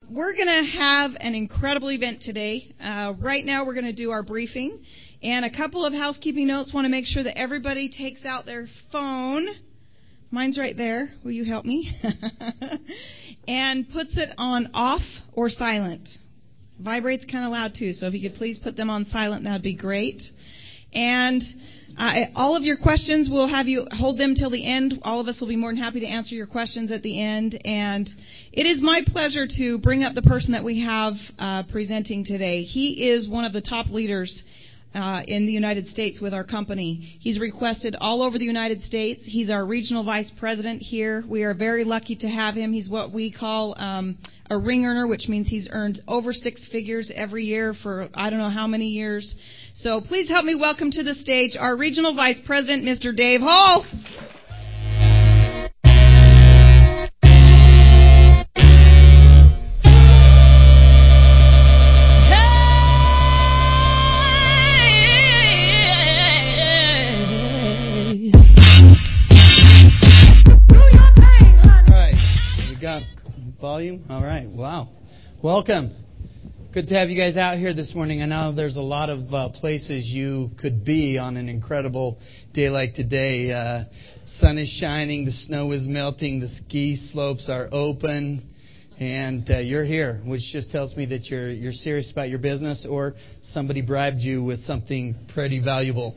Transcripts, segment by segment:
We're going to have an incredible event today. Right now we're going to do our briefing. And a couple of housekeeping notes. Want to make sure that everybody takes out their phone. Mine's right there. Will you help me? And puts it on off or silent. Vibrates kind of loud too, so if you could please put them on silent, that would be great. And all of your questions, we'll have you hold them till the end. All of us will be more than happy to answer your questions at the end. And it is my pleasure to bring up the person that we have presenting today. He is one of the top leaders in the United States with our company. He's requested all over the United States. He's our regional vice president here. We are very lucky to have him. He's what we call a ring earner, which means he's earned over 6 figures every year for I don't know how many years. So please help me welcome to the stage our regional vice president, Mr. Dave Hall. Volume? All right. Wow. Welcome. Good to have you guys out here this morning. I know there's a lot of places you could be on an incredible day like today. Sun is shining, the snow is melting, the ski slopes are open, and you're here, which just tells me that you're serious about your business or somebody bribed you with something pretty valuable.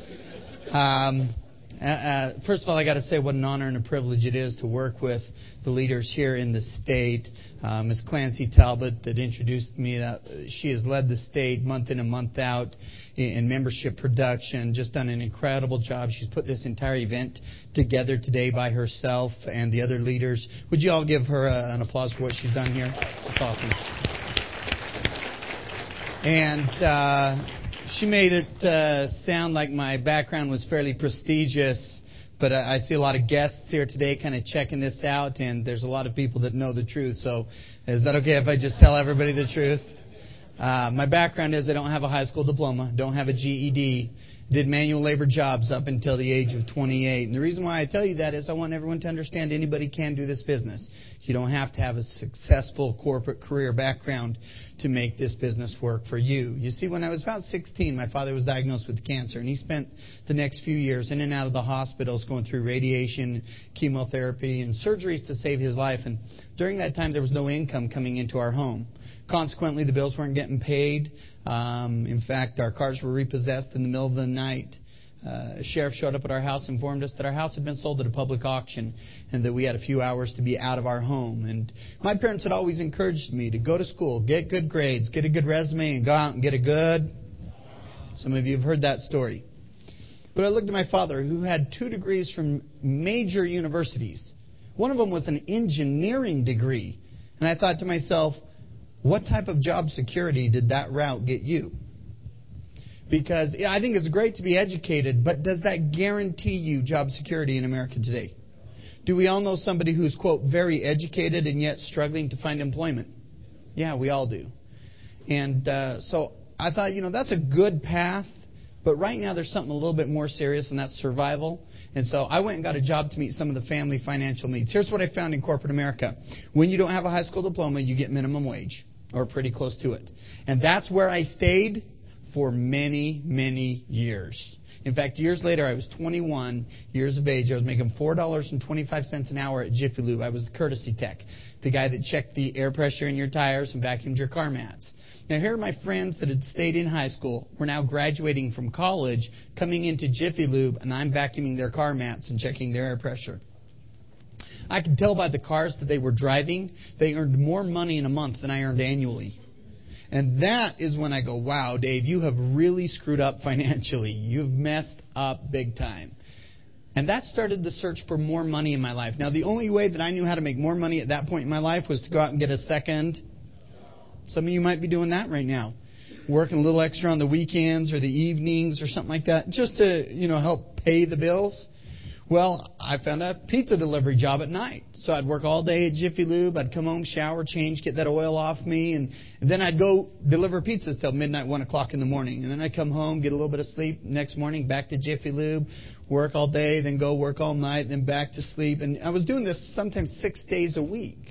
First of all, I got to say what an honor and a privilege it is to work with the leaders here in the state. Ms. Clancy Talbot that introduced me, she has led the state month in and month out in membership production, just done an incredible job. She's put this entire event together today by herself and the other leaders. Would you all give her an applause for what she's done here? That's awesome. And she made it sound like my background was fairly prestigious, but I see a lot of guests here today kind of checking this out, and there's a lot of people that know the truth. So is that okay if I just tell everybody the truth? My background is I don't have a high school diploma, don't have a GED, did manual labor jobs up until the age of 28. And the reason why I tell you that is I want everyone to understand anybody can do this business. You don't have to have a successful corporate career background to make this business work for you. You see, when I was about 16, my father was diagnosed with cancer, and he spent the next few years in and out of the hospitals going through radiation, chemotherapy, and surgeries to save his life. And during that time, there was no income coming into our home. Consequently, the bills weren't getting paid. In fact, our cars were repossessed in the middle of the night. A sheriff showed up at our house, informed us that our house had been sold at a public auction and that we had a few hours to be out of our home. And my parents had always encouraged me to go to school, get good grades, get a good resume, and go out and get a good... Some of you have heard that story. But I looked at my father, who had 2 degrees from major universities. One of them was an engineering degree. And I thought to myself, what type of job security did that route get you? Because I think it's great to be educated, but does that guarantee you job security in America today? Do we all know somebody who's, quote, very educated and yet struggling to find employment? Yeah, we all do. And so I thought, that's a good path, but right now there's something a little bit more serious, and that's survival. And so I went and got a job to meet some of the family financial needs. Here's what I found in corporate America. When you don't have a high school diploma, you get minimum wage, or pretty close to it. And that's where I stayed for many, many years. In fact, years later, I was 21 years of age. I was making $4.25 an hour at Jiffy Lube. I was the courtesy tech, the guy that checked the air pressure in your tires and vacuumed your car mats. Now, here are my friends that had stayed in high school, were now graduating from college, coming into Jiffy Lube, and I'm vacuuming their car mats and checking their air pressure. I could tell by the cars that they were driving, they earned more money in a month than I earned annually. And that is when I go, wow, Dave, you have really screwed up financially. You've messed up big time. And that started the search for more money in my life. Now, the only way that I knew how to make more money at that point in my life was to go out and get a second. Some of you might be doing that right now. Working a little extra on the weekends or the evenings or something like that just to, help pay the bills. Well, I found a pizza delivery job at night. So I'd work all day at Jiffy Lube. I'd come home, shower, change, get that oil off me. And then I'd go deliver pizzas till midnight, 1 o'clock in the morning. And then I'd come home, get a little bit of sleep. Next morning, back to Jiffy Lube, work all day, then go work all night, then back to sleep. And I was doing this sometimes 6 days a week.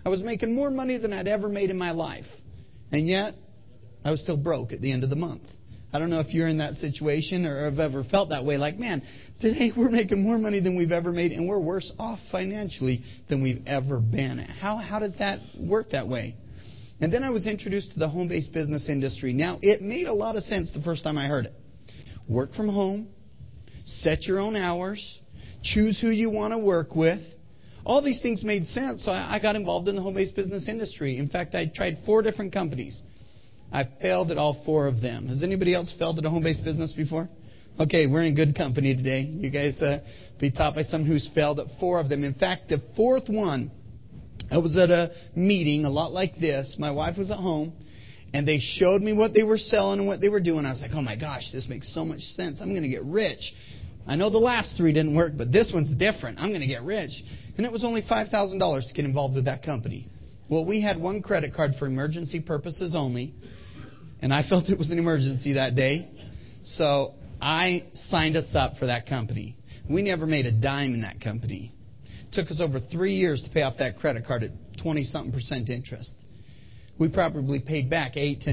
I was making more money than I'd ever made in my life. And yet, I was still broke at the end of the month. I don't know if you're in that situation or have ever felt that way. Like, man, today we're making more money than we've ever made, and we're worse off financially than we've ever been. How does that work that way? And then I was introduced to the home-based business industry. Now, it made a lot of sense the first time I heard it. Work from home, set your own hours, choose who you want to work with. All these things made sense, so I got involved in the home-based business industry. In fact, I tried 4 different companies. I failed at all 4 of them. Has anybody else failed at a home-based business before? Okay, we're in good company today. You guys be taught by someone who's failed at 4 of them. In fact, the 4th one, I was at a meeting a lot like this. My wife was at home, and they showed me what they were selling and what they were doing. I was like, oh my gosh, this makes so much sense. I'm going to get rich. I know the last 3 didn't work, but this one's different. I'm going to get rich. And it was only $5,000 to get involved with that company. Well, we had one credit card for emergency purposes only. And I felt it was an emergency that day. So I signed us up for that company. We never made a dime in that company. It took us over 3 years to pay off that credit card at 20-something% interest. We probably paid back $8,000 to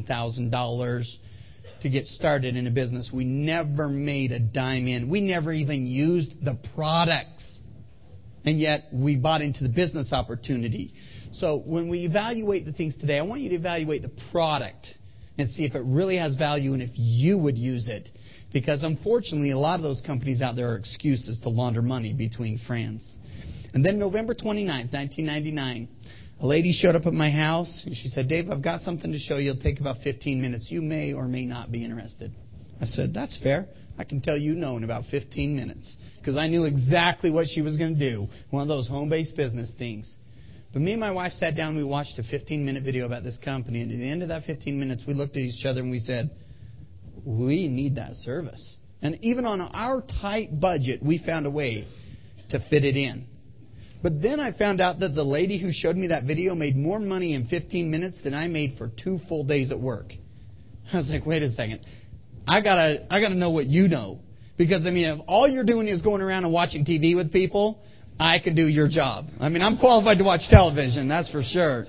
$9,000 to get started in a business. We never made a dime in. We never even used the products. And yet we bought into the business opportunity. So when we evaluate the things today, I want you to evaluate the product and see if it really has value and if you would use it. Because unfortunately, a lot of those companies out there are excuses to launder money between friends. And then November 29th, 1999, a lady showed up at my house and she said, Dave, I've got something to show you. It'll take about 15 minutes. You may or may not be interested. I said, that's fair. I can tell you no in about 15 minutes. Because I knew exactly what she was going to do. One of those home-based business things. But me and my wife sat down and we watched a 15-minute video about this company. And at the end of that 15 minutes, we looked at each other and we said, we need that service. And even on our tight budget, we found a way to fit it in. But then I found out that the lady who showed me that video made more money in 15 minutes than I made for 2 full days at work. I was like, wait a second. I gotta know what you know. Because, I mean, if all you're doing is going around and watching TV with people, I can do your job. I mean, I'm qualified to watch television, that's for sure.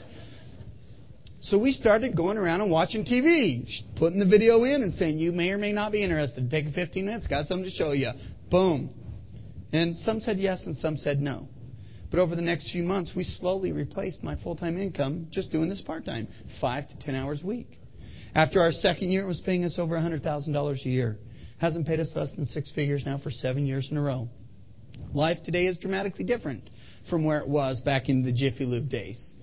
So we started going around and watching TV, putting the video in and saying, you may or may not be interested. Take 15 minutes, got something to show you. Boom. And some said yes and some said no. But over the next few months, we slowly replaced my full-time income just doing this part-time, 5 to 10 hours a week. After our second year, it was paying us over $100,000 a year. Hasn't paid us less than 6 figures now for 7 years in a row. Life today is dramatically different from where it was back in the Jiffy Lube days.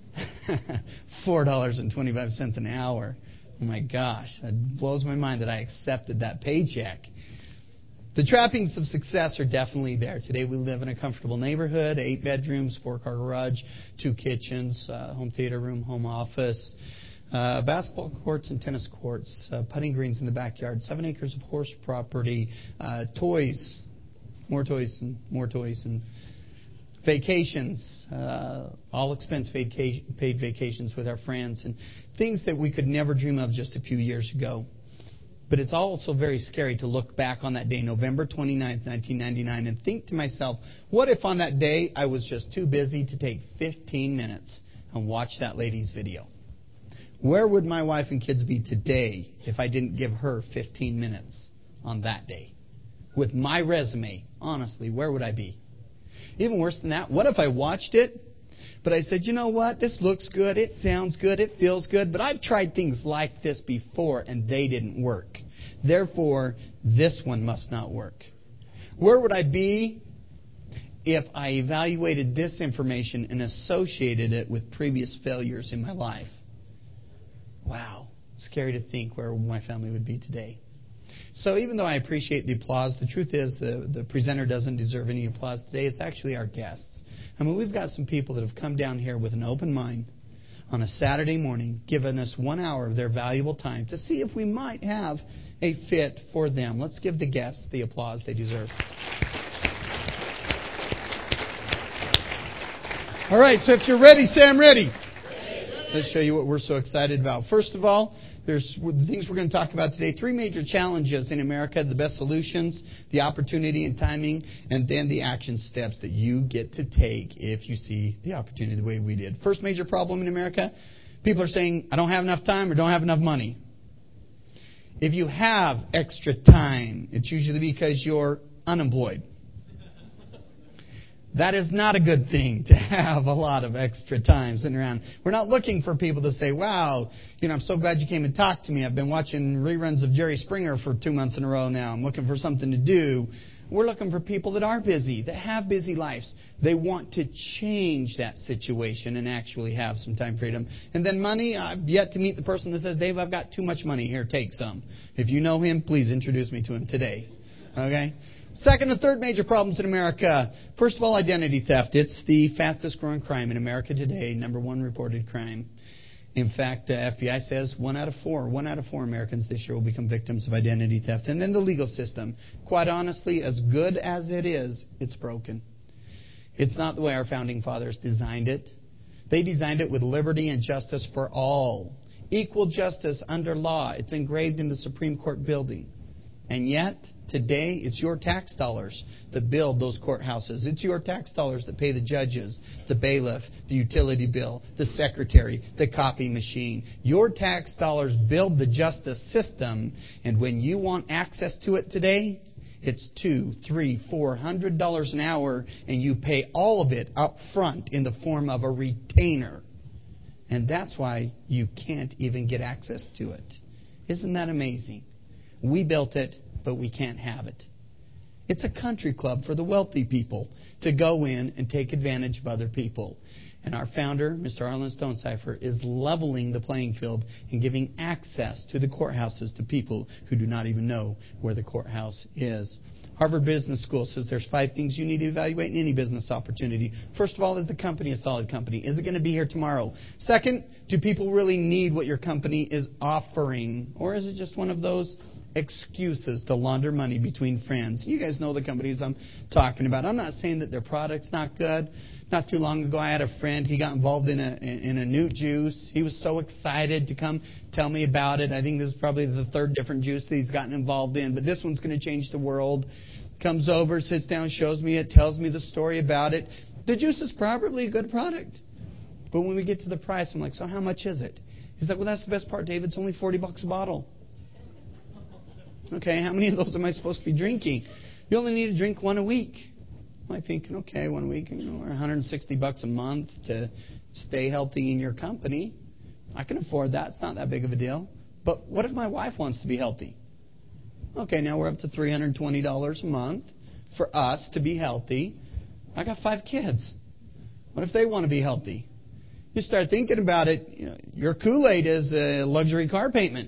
$4.25 an hour. Oh my gosh, that blows my mind that I accepted that paycheck. The trappings of success are definitely there. Today we live in a comfortable neighborhood, 8 bedrooms, 4-car garage, 2 kitchens, home theater room, home office, basketball courts and tennis courts, putting greens in the backyard, 7 acres of horse property, toys, more toys and vacations, all expense paid vacations with our friends, and things that we could never dream of just a few years ago. But it's also very scary to look back on that day, November 29th, 1999, and think to myself, what if on that day I was just too busy to take 15 minutes and watch that lady's video? Where would my wife and kids be today if I didn't give her 15 minutes on that day? With my resume, honestly, where would I be? Even worse than that, what if I watched it, but I said, you know what, this looks good, it sounds good, it feels good, but I've tried things like this before and they didn't work. Therefore, this one must not work. Where would I be if I evaluated this information and associated it with previous failures in my life? Wow, scary to think where my family would be today. So even though I appreciate the applause, the truth is the presenter doesn't deserve any applause today. It's actually our guests. I mean, we've got some people that have come down here with an open mind on a Saturday morning, given us 1 hour of their valuable time to see if we might have a fit for them. Let's give the guests the applause they deserve. All right, so if you're ready, say I'm ready. Let's show you what we're so excited about. First of all, there's the things we're going to talk about today. 3 major challenges in America, the best solutions, the opportunity and timing, and then the action steps that you get to take if you see the opportunity the way we did. First major problem in America, people are saying, I don't have enough time or don't have enough money. If you have extra time, it's usually because you're unemployed. That is not a good thing to have a lot of extra time sitting around. We're not looking for people to say, wow, I'm so glad you came and talked to me. I've been watching reruns of Jerry Springer for 2 months in a row now. I'm looking for something to do. We're looking for people that are busy, that have busy lives. They want to change that situation and actually have some time freedom. And then money, I've yet to meet the person that says, Dave, I've got too much money. Here, take some. If you know him, please introduce me to him today. Okay? Second and third major problems in America. First of all, identity theft. It's the fastest growing crime in America today, number 1 reported crime. In fact, FBI says 1 out of 4 Americans this year will become victims of identity theft. And then the legal system. Quite honestly, as good as it is, it's broken. It's not the way our founding fathers designed it. They designed it with liberty and justice for all. Equal justice under law. It's engraved in the Supreme Court building. And yet, today, it's your tax dollars that build those courthouses. It's your tax dollars that pay the judges, the bailiff, the utility bill, the secretary, the copy machine. Your tax dollars build the justice system, and when you want access to it today, it's $200, $300, $400 an hour, and you pay all of it up front in the form of a retainer. And that's why you can't even get access to it. Isn't that amazing? We built it, but we can't have it. It's a country club for the wealthy people to go in and take advantage of other people. And our founder, Mr. Arlen Stonecipher, is leveling the playing field and giving access to the courthouses to people who do not even know where the courthouse is. Harvard Business School says there's 5 things you need to evaluate in any business opportunity. First of all, is the company a solid company? Is it going to be here tomorrow? Second, do people really need what your company is offering? Or is it just one of those excuses to launder money between friends? You guys know the companies I'm talking about. I'm not saying that their product's not good. Not too long ago, I had a friend. He got involved in a new juice. He was so excited to come tell me about it. I think this is probably the 3rd different juice that he's gotten involved in. But this one's going to change the world. Comes over, sits down, shows me it, tells me the story about it. The juice is probably a good product. But when we get to the price, I'm like, so how much is it? He's like, well, that's the best part, Dave. It's only $40 a bottle. Okay, how many of those am I supposed to be drinking? You only need to drink 1 a week. I think, okay, 1 week, or $160 a month to stay healthy in your company. I can afford that. It's not that big of a deal. But what if my wife wants to be healthy? Okay, now we're up to $320 a month for us to be healthy. I got 5 kids. What if they want to be healthy? You start thinking about it, your Kool-Aid is a luxury car payment.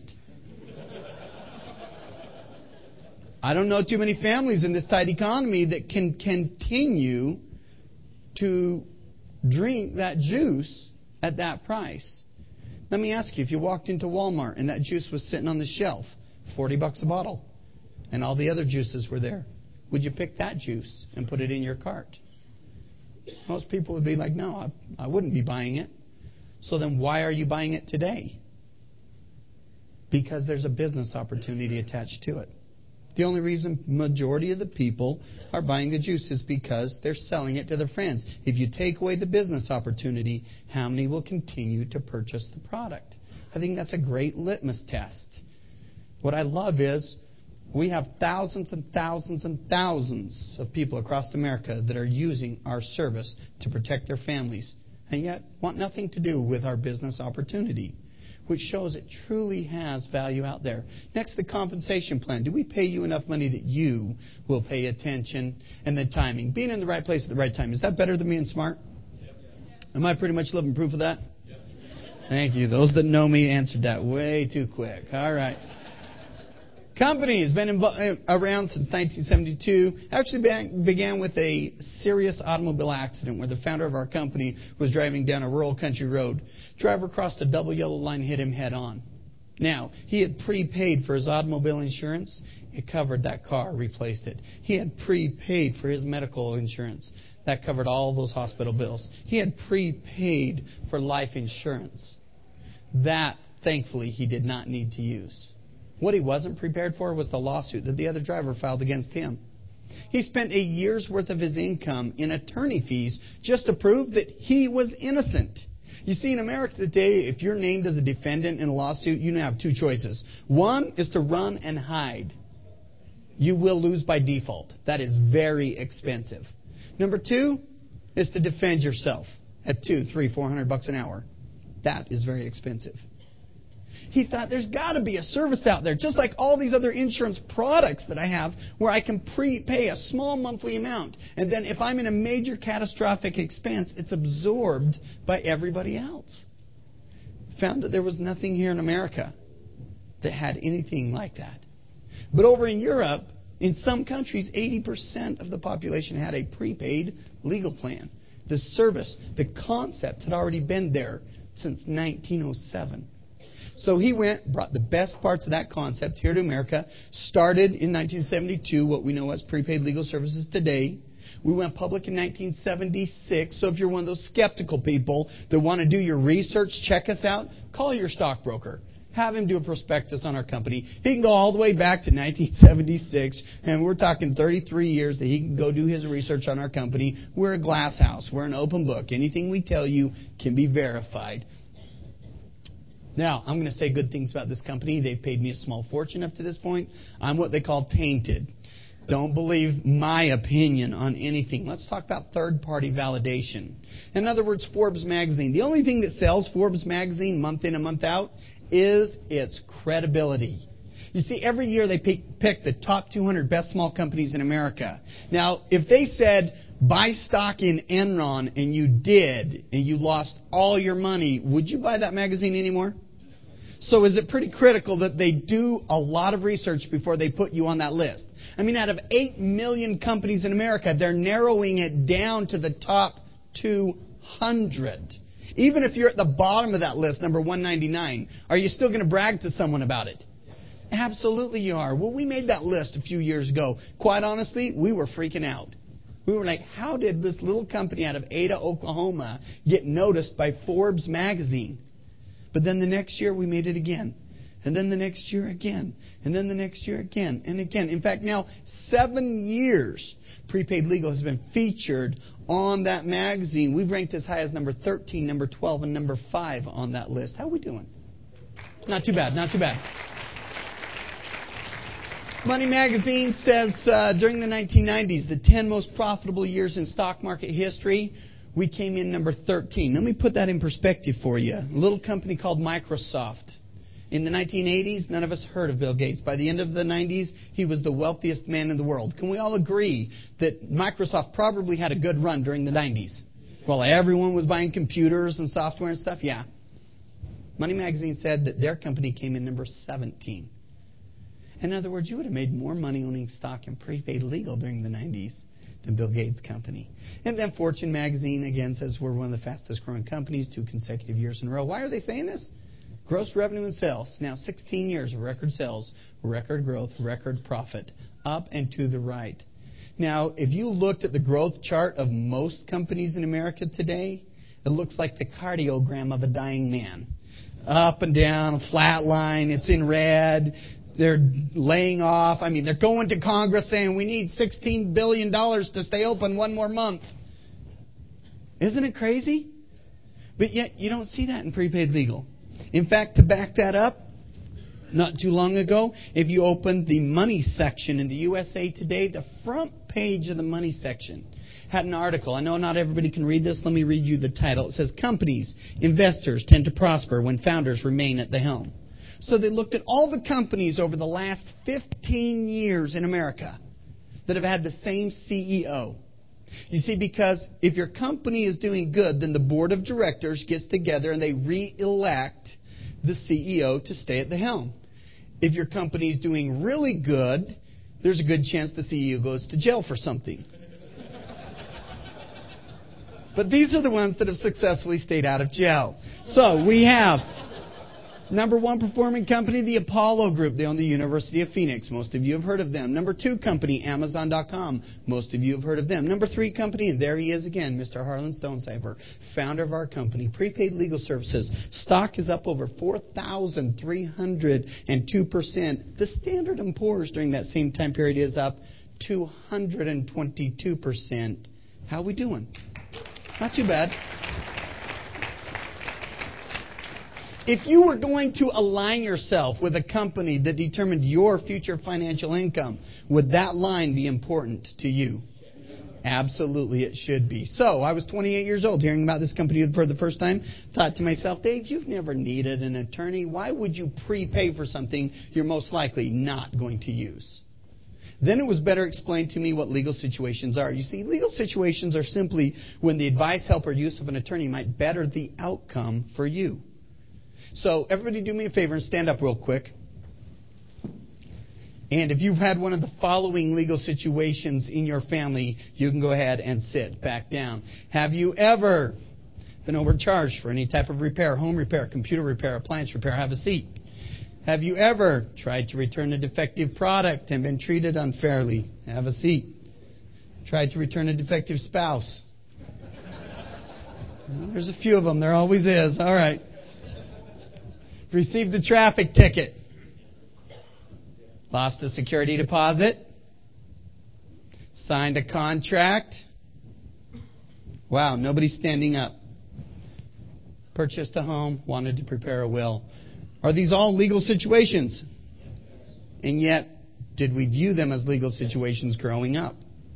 I don't know too many families in this tight economy that can continue to drink that juice at that price. Let me ask you, if you walked into Walmart and that juice was sitting on the shelf, $40 a bottle, and all the other juices were there, would you pick that juice and put it in your cart? Most people would be like, no, I wouldn't be buying it. So then why are you buying it today? Because there's a business opportunity attached to it. The only reason majority of the people are buying the juice is because they're selling it to their friends. If you take away the business opportunity, how many will continue to purchase the product? I think that's a great litmus test. What I love is we have thousands and thousands and thousands of people across America that are using our service to protect their families and yet want nothing to do with our business opportunity, which shows it truly has value out there. Next, the compensation plan. Do we pay you enough money that you will pay attention? And then timing. Being in the right place at the right time. Is that better than being smart? Yep. Am I pretty much living proof of that? Yep. Thank you. Those that know me answered that way too quick. All right. Company has been around since 1972. Actually began with a serious automobile accident where the founder of our company was driving down a rural country road. Driver crossed a double yellow line, hit him head on. Now, he had prepaid for his automobile insurance. It covered that car, replaced it. He had prepaid for his medical insurance. That covered all those hospital bills. He had prepaid for life insurance. That, thankfully, he did not need to use. What he wasn't prepared for was the lawsuit that the other driver filed against him. He spent a year's worth of his income in attorney fees just to prove that he was innocent. You see, in America today, if you're named as a defendant in a lawsuit, you now have two choices. One is to run and hide. You will lose by default. That is very expensive. Number two is to defend yourself at $200, $300, $400 an hour. That is very expensive. He thought there's got to be a service out there, just like all these other insurance products that I have, where I can prepay a small monthly amount. And then if I'm in a major catastrophic expense, it's absorbed by everybody else. Found that there was nothing here in America that had anything like that. But over in Europe, in some countries, 80% of the population had a prepaid legal plan. The service, the concept had already been there since 1907. So he went, brought the best parts of that concept here to America, started in 1972, what we know as prepaid legal services today. We went public in 1976, so if you're one of those skeptical people that want to do your research, check us out, call your stockbroker. Have him do a prospectus on our company. He can go all the way back to 1976, and we're talking 33 years that he can go do his research on our company. We're a glass house. We're an open book. Anything we tell you can be verified. Now, I'm going to say good things about this company. They've paid me a small fortune up to this point. I'm what they call tainted. Don't believe my opinion on anything. Let's talk about third-party validation. In other words, Forbes magazine. The only thing that sells Forbes magazine month in and month out is its credibility. You see, every year they pick the top 200 best small companies in America. Now, if they said, buy stock in Enron, and you did, and you lost all your money, would you buy that magazine anymore? So is it pretty critical that they do a lot of research before they put you on that list? I mean, out of 8 million companies in America, they're narrowing it down to the top 200. Even if you're at the bottom of that list, number 199, are you still going to brag to someone about it? Absolutely you are. Well, we made that list a few years ago. Quite honestly, we were freaking out. We were like, how did this little company out of Ada, Oklahoma get noticed by Forbes magazine? But then the next year we made it again. And then the next year again. And then the next year again and again. In fact, now 7 years Prepaid Legal has been featured on that magazine. We've ranked as high as number 13, number 12, and number 5 on that list. How are we doing? Not too bad, not too bad. Money Magazine says during the 1990s, the 10 most profitable years in stock market history, we came in number 13. Let me put that in perspective for you. A little company called Microsoft. In the 1980s, none of us heard of Bill Gates. By the end of the 90s, he was the wealthiest man in the world. Can we all agree that Microsoft probably had a good run during the 90s? Well, everyone was buying computers and software and stuff. Yeah. Money Magazine said that their company came in number 17. In other words, you would have made more money owning stock in Prepaid Legal during the 90s than Bill Gates' company. And then Fortune Magazine, again, says we're one of the fastest growing companies 2 consecutive years in a row. Why are they saying this? Gross revenue and sales. Now 16 years of record sales, record growth, record profit, up and to the right. Now, if you looked at the growth chart of most companies in America today, it looks like the cardiogram of a dying man. Up and down, a flat line, it's in red. They're laying off. I mean, they're going to Congress saying we need $16 billion to stay open one more month. Isn't it crazy? But yet you don't see that in Prepaid Legal. In fact, to back that up, not too long ago, if you opened the money section in the USA Today, the front page of the money section had an article. I know not everybody can read this. Let me read you the title. It says, Companies, Investors Tend to Prosper When Founders Remain at the Helm. So they looked at all the companies over the last 15 years in America that have had the same CEO. You see, because if your company is doing good, then the board of directors gets together and they re-elect the CEO to stay at the helm. If your company is doing really good, there's a good chance the CEO goes to jail for something. But these are the ones that have successfully stayed out of jail. So we have Number 1 performing company, the Apollo Group. They own the University of Phoenix. Most of you have heard of them. Number 2 company, Amazon.com. Most of you have heard of them. Number 3 company, and there he is again, Mr. Harlan Stonecipher, founder of our company, Prepaid Legal Services. Stock is up over 4,302%. The Standard & Poor's during that same time period is up 222%. How are we doing? Not too bad. If you were going to align yourself with a company that determined your future financial income, would that line be important to you? Absolutely, it should be. So, I was 28 years old hearing about this company for the first time. Thought to myself, Dave, you've never needed an attorney. Why would you prepay for something you're most likely not going to use? Then it was better explained to me what legal situations are. You see, legal situations are simply when the advice, help, or use of an attorney might better the outcome for you. So everybody do me a favor and stand up real quick. And if you've had one of the following legal situations in your family, you can go ahead and sit back down. Have you ever been overcharged for any type of repair, home repair, computer repair, appliance repair? Have a seat. Have you ever tried to return a defective product and been treated unfairly? Have a seat. Tried to return a defective spouse? Well, there's a few of them. There always is. All right. Received a traffic ticket. Lost a security deposit. Signed a contract. Wow, nobody's standing up. Purchased a home. Wanted to prepare a will. Are these all legal situations? And yet, did we view them as legal situations growing up?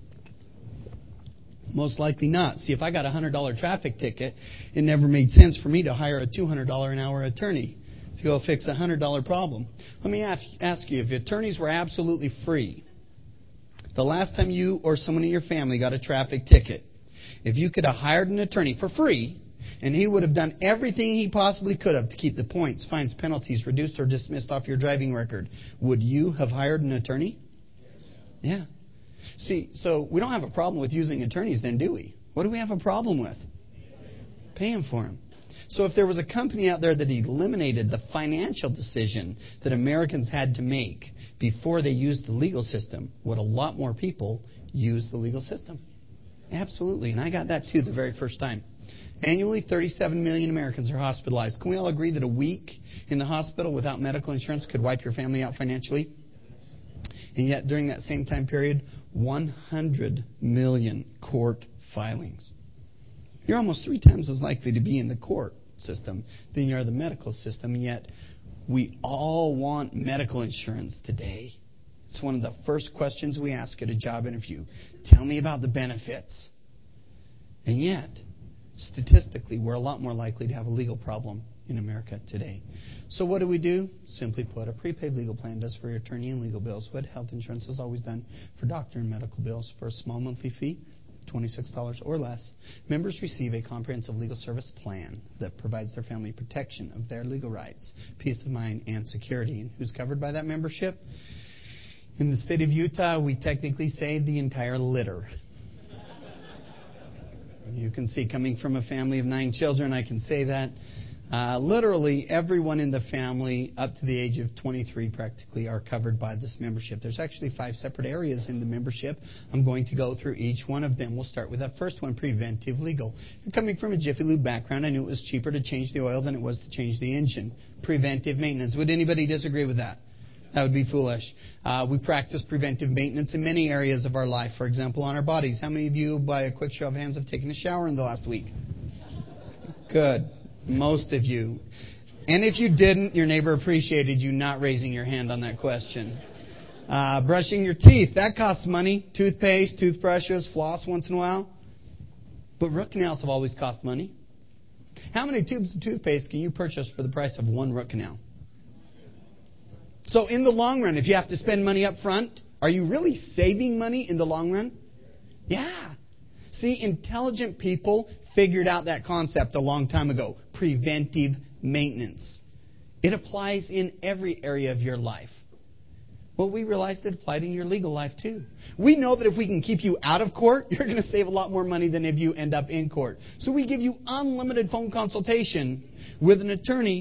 Most likely not. See, if I got a $100 traffic ticket, it never made sense for me to hire a $200 an hour attorney to go fix a $100 problem. Let me ask you, if attorneys were absolutely free, the last time you or someone in your family got a traffic ticket, if you could have hired an attorney for free, and he would have done everything he possibly could have to keep the points, fines, penalties reduced or dismissed off your driving record, would you have hired an attorney? Yeah. See, so we don't have a problem with using attorneys then, do we? What do we have a problem with? Paying for them. So if there was a company out there that eliminated the financial decision that Americans had to make before they used the legal system, would a lot more people use the legal system? Absolutely. And I got that too the very first time. Annually, 37 million Americans are hospitalized. Can we all agree that a week in the hospital without medical insurance could wipe your family out financially? And yet, during that same time period, 100 million court filings. You're almost 3 times as likely to be in the court system than you are the medical system, and yet we all want medical insurance today. It's one of the first questions we ask at a job interview. Tell me about the benefits. And yet, statistically, we're a lot more likely to have a legal problem in America today. So what do? Simply put, a prepaid legal plan does for your attorney and legal bills what health insurance has always done for doctor and medical bills. For a small monthly fee, $26 or less, members receive a comprehensive legal service plan that provides their family protection of their legal rights, peace of mind, and security. And who's covered by that membership? In the state of Utah, we technically say the entire litter. You can see, coming from a family of 9 children, I can say that. Literally everyone in the family up to the age of 23 practically are covered by this membership. There's actually 5 separate areas in the membership. I'm going to go through each one of them. We'll start with that first one, preventive legal. Coming from a Jiffy Lube background, I knew it was cheaper to change the oil than it was to change the engine. Preventive maintenance. Would anybody disagree with that? That would be foolish. We practice preventive maintenance in many areas of our life. For example, on our bodies. How many of you, by a quick show of hands, have taken a shower in the last week? Good. Most of you. And if you didn't, your neighbor appreciated you not raising your hand on that question. Brushing your teeth. That costs money. Toothpaste, toothbrushes, floss once in a while. But root canals have always cost money. How many tubes of toothpaste can you purchase for the price of one root canal? So in the long run, if you have to spend money up front, are you really saving money in the long run? Yeah. See, intelligent people figured out that concept a long time ago. Preventive maintenance. It applies in every area of your life. Well, we realized it applied in your legal life too. We know that if we can keep you out of court, you're going to save a lot more money than if you end up in court. So we give you unlimited phone consultation with an attorney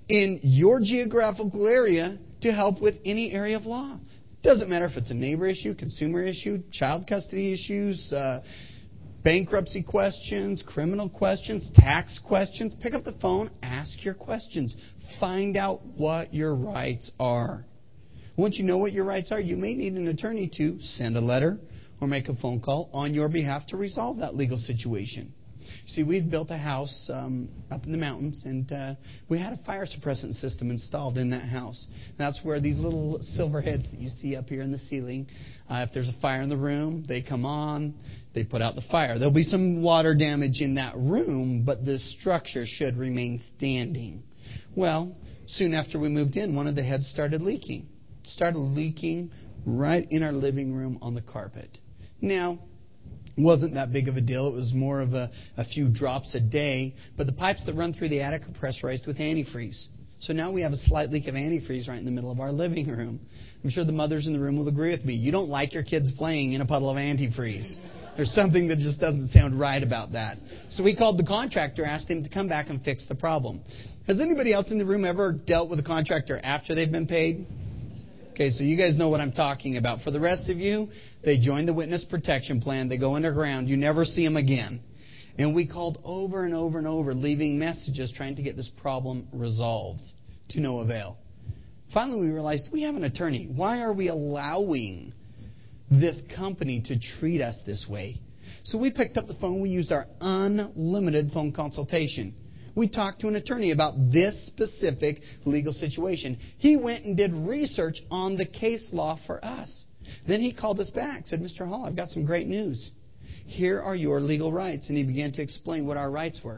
in your geographical area to help with any area of law. Doesn't matter if it's a neighbor issue, consumer issue, child custody issues, bankruptcy questions, criminal questions, tax questions. Pick up the phone, ask your questions. Find out what your rights are. Once you know what your rights are, you may need an attorney to send a letter or make a phone call on your behalf to resolve that legal situation. See, we'd built a house up in the mountains, and we had a fire suppressant system installed in that house. That's where these little silver heads that you see up here in the ceiling, if there's a fire in the room, they come on, they put out the fire. There'll be some water damage in that room, but the structure should remain standing. Well, soon after we moved in, one of the heads started leaking. Started leaking right in our living room on the carpet. Now, it wasn't that big of a deal. It was more of a few drops a day. But the pipes that run through the attic are pressurized with antifreeze. So now we have a slight leak of antifreeze right in the middle of our living room. I'm sure the mothers in the room will agree with me. You don't like your kids playing in a puddle of antifreeze. There's something that just doesn't sound right about that. So we called the contractor, asked him to come back and fix the problem. Has anybody else in the room ever dealt with a contractor after they've been paid? Okay, so you guys know what I'm talking about. For the rest of you, they join the witness protection plan. They go underground. You never see them again. And we called over and over and over, leaving messages trying to get this problem resolved, to no avail. Finally, we realized we have an attorney. Why are we allowing this company to treat us this way? So we picked up the phone. We used our unlimited phone consultation. We talked to an attorney about this specific legal situation. He went and did research on the case law for us. Then he called us back, said, Mr. Hall, I've got some great news. Here are your legal rights. And he began to explain what our rights were.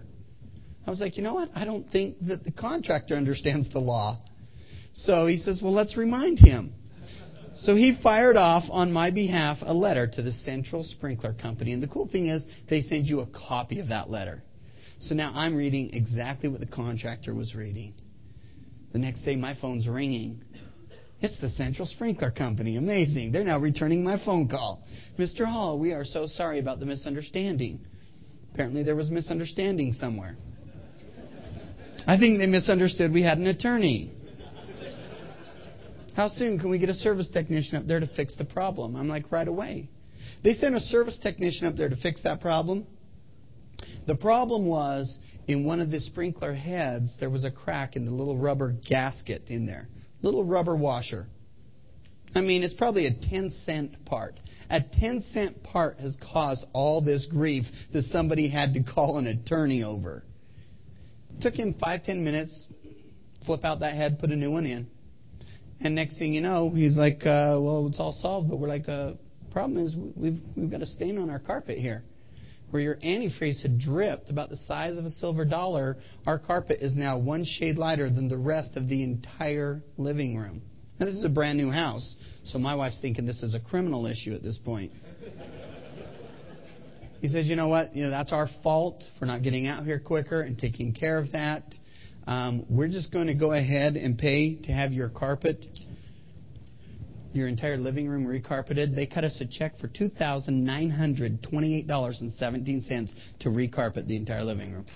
I was like, you know what? I don't think that the contractor understands the law. So he says, well, let's remind him. So he fired off on my behalf a letter to the Central Sprinkler Company. And the cool thing is they send you a copy of that letter. So now I'm reading exactly what the contractor was reading. The next day my phone's ringing. It's the Central Sprinkler Company. Amazing. They're now returning my phone call. Mr. Hall, we are so sorry about the misunderstanding. Apparently there was misunderstanding somewhere. I think they misunderstood we had an attorney. How soon can we get a service technician up there to fix the problem? I'm like, right away. They sent a service technician up there to fix that problem. The problem was, in one of the sprinkler heads, there was a crack in the little rubber gasket in there. Little rubber washer. I mean, it's probably a 10-cent part. A 10-cent part has caused all this grief that somebody had to call an attorney over. It took him 5-10 minutes, flip out that head, put a new one in. And next thing you know, he's like, well, it's all solved. But we're like, problem is we've got a stain on our carpet here. Where your antifreeze had dripped about the size of a silver dollar, our carpet is now one shade lighter than the rest of the entire living room. Now, this is a brand new house, so my wife's thinking this is a criminal issue at this point. He says, you know what? That's our fault for not getting out here quicker and taking care of that. We're just going to go ahead and pay to have your carpet, your entire living room recarpeted. They cut us a check for $2,928.17 to recarpet the entire living room.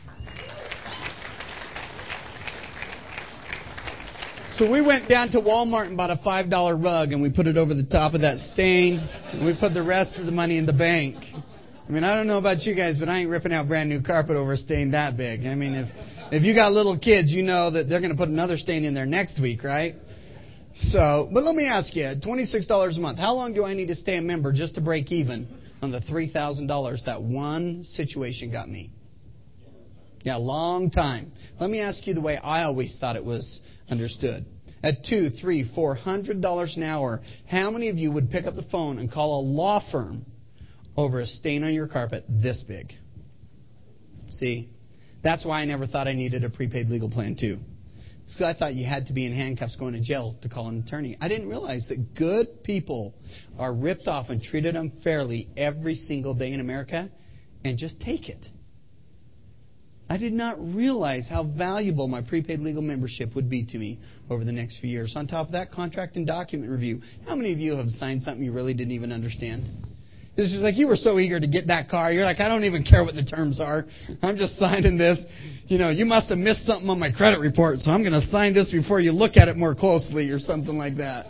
So we went down to Walmart and bought a $5 rug, and we put it over the top of that stain, and we put the rest of the money in the bank. I mean, I don't know about you guys, but I ain't ripping out brand new carpet over a stain that big. I mean, if you got little kids, you know that they're going to put another stain in there next week, right? So, but let me ask you, $26 a month, how long do I need to stay a member just to break even on the $3,000 that one situation got me? Yeah, a long time. Let me ask you the way I always thought it was understood. At $200, $300, $400 an hour, how many of you would pick up the phone and call a law firm over a stain on your carpet this big? See, that's why I never thought I needed a prepaid legal plan too. Because I thought you had to be in handcuffs going to jail to call an attorney. I didn't realize that good people are ripped off and treated unfairly every single day in America, and just take it. I did not realize how valuable my prepaid legal membership would be to me over the next few years. On top of that, contract and document review. How many of you have signed something you really didn't even understand? It's just like you were so eager to get that car. You're like, I don't even care what the terms are. I'm just signing this. You must have missed something on my credit report, so I'm going to sign this before you look at it more closely or something like that.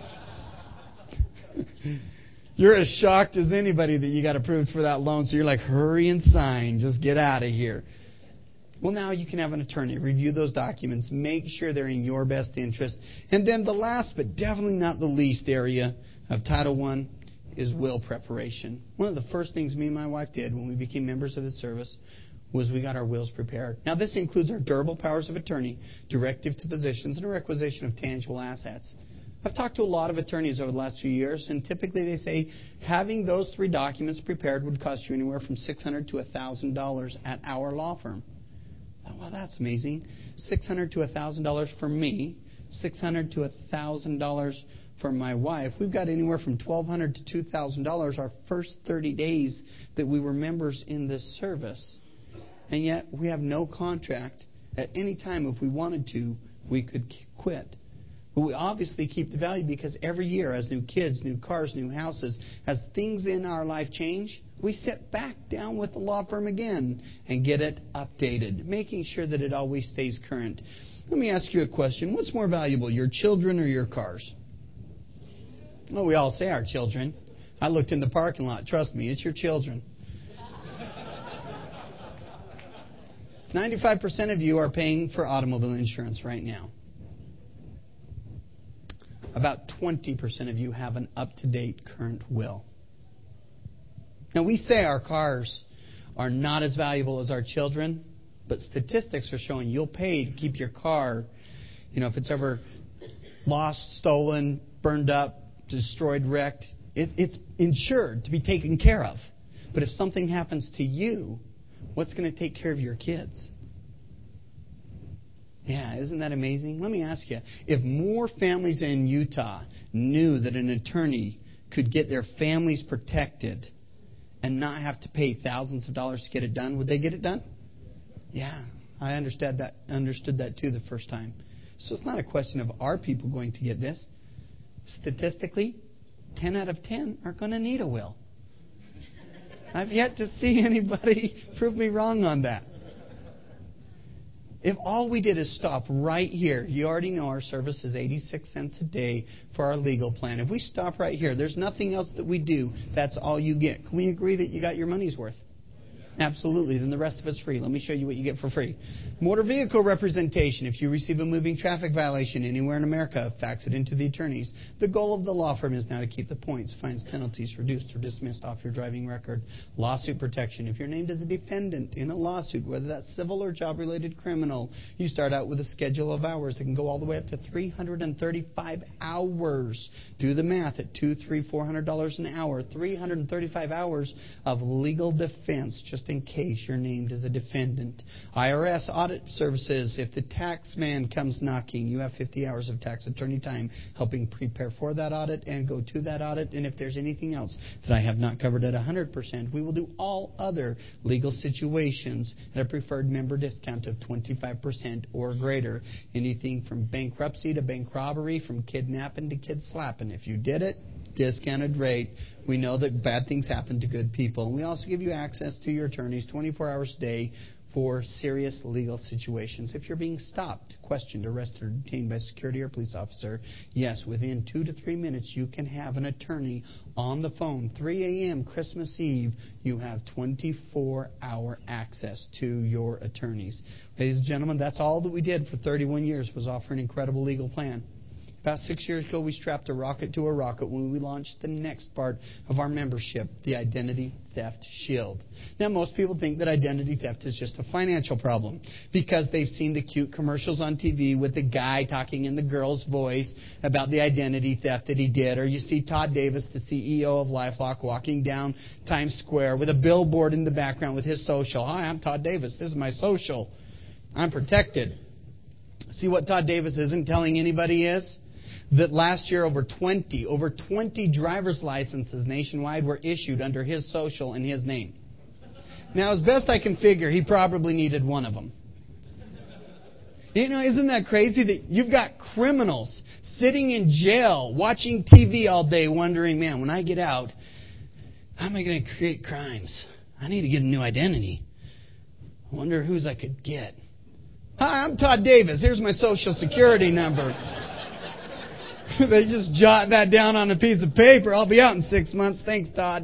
You're as shocked as anybody that you got approved for that loan, so you're like, hurry and sign. Just get out of here. Well, now you can have an attorney review those documents, make sure they're in your best interest. And then the last but definitely not the least area of Title I is will preparation. One of the first things me and my wife did when we became members of the service was we got our wills prepared. Now, this includes our durable powers of attorney, directive to positions, and a requisition of tangible assets. I've talked to a lot of attorneys over the last few years, and typically they say having those 3 documents prepared would cost you anywhere from $600 to $1,000 at our law firm. Well, that's amazing. $600 to $1,000 for me, $600 to $1,000 for my wife. We've got anywhere from $1,200 to $2,000 our first 30 days that we were members in this service. And yet we have no contract. At any time, if we wanted to, we could quit. But we obviously keep the value because every year, as new kids, new cars, new houses, as things in our life change, we sit back down with the law firm again and get it updated, making sure that it always stays current. Let me ask you a question. What's more valuable, your children or your cars? Well, we all say our children. I looked in the parking lot. Trust me, it's your children. 95% of you are paying for automobile insurance right now. About 20% of you have an up-to-date current will. Now, we say our cars are not as valuable as our children, but statistics are showing you'll pay to keep your car, if it's ever lost, stolen, burned up, destroyed, wrecked, it's insured to be taken care of. But if something happens to you, what's going to take care of your kids? Yeah, isn't that amazing? Let me ask you, if more families in Utah knew that an attorney could get their families protected and not have to pay thousands of dollars to get it done, would they get it done? Yeah, I understood that too the first time. So it's not a question of are people going to get this. Statistically, 10 out of 10 are going to need a will. I've yet to see anybody prove me wrong on that. If all we did is stop right here, you already know our service is 86 cents a day for our legal plan. If we stop right here, there's nothing else that we do. That's all you get. Can we agree that you got your money's worth? Absolutely. Then the rest of it's free. Let me show you what you get for free. Motor vehicle representation. If you receive a moving traffic violation anywhere in America, fax it into the attorneys. The goal of the law firm is now to keep the points, fines, penalties reduced or dismissed off your driving record. Lawsuit protection. If you're named as a defendant in a lawsuit, whether that's civil or job-related criminal, you start out with a schedule of hours that can go all the way up to 335 hours. Do the math at $200, $300, $400 an hour. 335 hours of legal defense just in case you're named as a defendant. IRS audit services. If the tax man comes knocking, you have 50 hours of tax attorney time helping prepare for that audit and go to that audit. And if there's anything else that I have not covered at 100%, we will do all other legal situations at a preferred member discount of 25% or greater. Anything from bankruptcy to bank robbery, from kidnapping to kid slapping. If you did it, discounted rate. We know that bad things happen to good people. And we also give you access to your attorneys 24 hours a day for serious legal situations. If you're being stopped, questioned, arrested, or detained by a security or police officer, yes, within 2 to 3 minutes, you can have an attorney on the phone. 3 a.m. Christmas Eve, you have 24-hour access to your attorneys. Ladies and gentlemen, that's all that we did for 31 years was offer an incredible legal plan. About 6 years ago, we strapped a rocket to a rocket when we launched the next part of our membership, the Identity Theft Shield. Now, most people think that identity theft is just a financial problem because they've seen the cute commercials on TV with the guy talking in the girl's voice about the identity theft that he did. Or you see Todd Davis, the CEO of LifeLock, walking down Times Square with a billboard in the background with his social. Hi, I'm Todd Davis. This is my social. I'm protected. See what Todd Davis isn't telling anybody is? That last year over 20 driver's licenses nationwide were issued under his social and his name. Now, as best I can figure, he probably needed one of them. Isn't that crazy that you've got criminals sitting in jail watching TV all day wondering, man, when I get out, How am I going to create crimes? I need to get a new identity. I wonder whose I could get. Hi, I'm Todd Davis. Here's my Social Security number. They just jot that down on a piece of paper. I'll be out in 6 months. Thanks, Todd.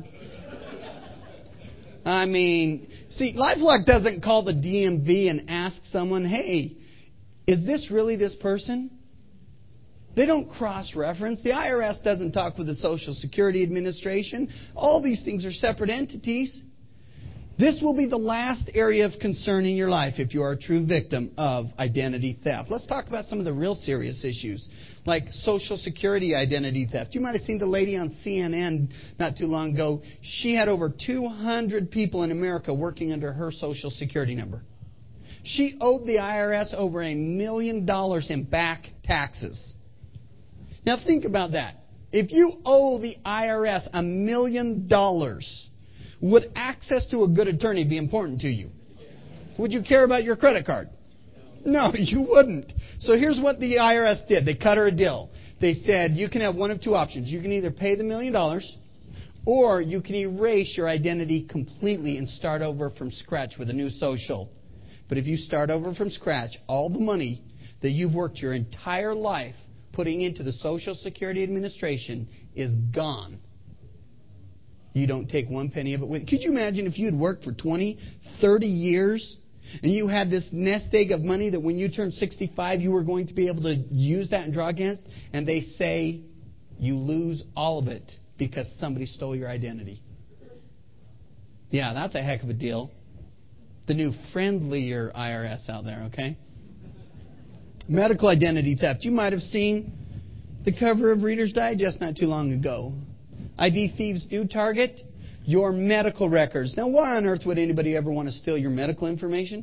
I mean, see, LifeLock doesn't call the DMV and ask someone, hey, is this really this person? They don't cross-reference. The IRS doesn't talk with the Social Security Administration. All these things are separate entities. This will be the last area of concern in your life if you are a true victim of identity theft. Let's talk about some of the real serious issues, like Social Security identity theft. You might have seen the lady on CNN not too long ago. She had over 200 people in America working under her Social Security number. She owed the IRS over $1 million in back taxes. Now think about that. If you owe the IRS $1 million, would access to a good attorney be important to you? Would you care about your credit card? No, you wouldn't. So here's what the IRS did. They cut her a deal. They said you can have one of two options. You can either pay the $1 million or you can erase your identity completely and start over from scratch with a new social. But if you start over from scratch, all the money that you've worked your entire life putting into the Social Security Administration is gone. You don't take one penny of it with you. Could you imagine if you had worked for 20, 30 years and you had this nest egg of money that when you turned 65 you were going to be able to use that and draw against, and they say you lose all of it because somebody stole your identity? Yeah, that's a heck of a deal. The new friendlier IRS out there, okay? Medical identity theft. You might have seen the cover of Reader's Digest not too long ago. ID thieves do target your medical records. Now, why on earth would anybody ever want to steal your medical information?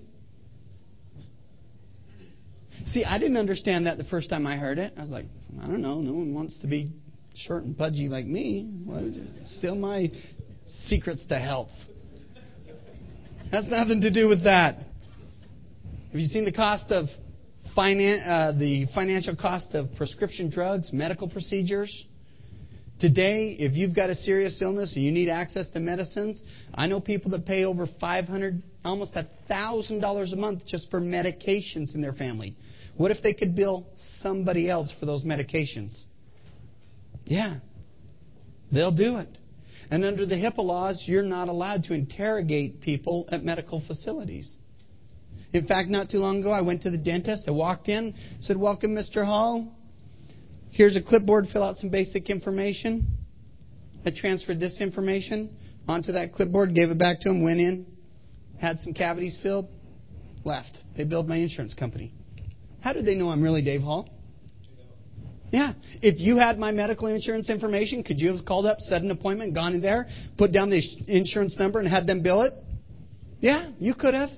See, I didn't understand that the first time I heard it. I was like, I don't know. No one wants to be short and pudgy like me. Why would you steal my secrets to health? Has nothing to do with that. Have you seen the cost of the financial cost of prescription drugs, medical procedures? Today, if you've got a serious illness and you need access to medicines, I know people that pay over $500, almost $1,000 a month just for medications in their family. What if they could bill somebody else for those medications? Yeah, they'll do it. And under the HIPAA laws, you're not allowed to interrogate people at medical facilities. In fact, not too long ago, I went to the dentist. I walked in, said, "Welcome, Mr. Hall. Here's a clipboard, fill out some basic information." I transferred this information onto that clipboard, gave it back to him, went in, had some cavities filled, left. They billed my insurance company. How did they know I'm really Dave Hall? Yeah. If you had my medical insurance information, could you have called up, set an appointment, gone in there, put down the insurance number and had them bill it? Yeah, you could have.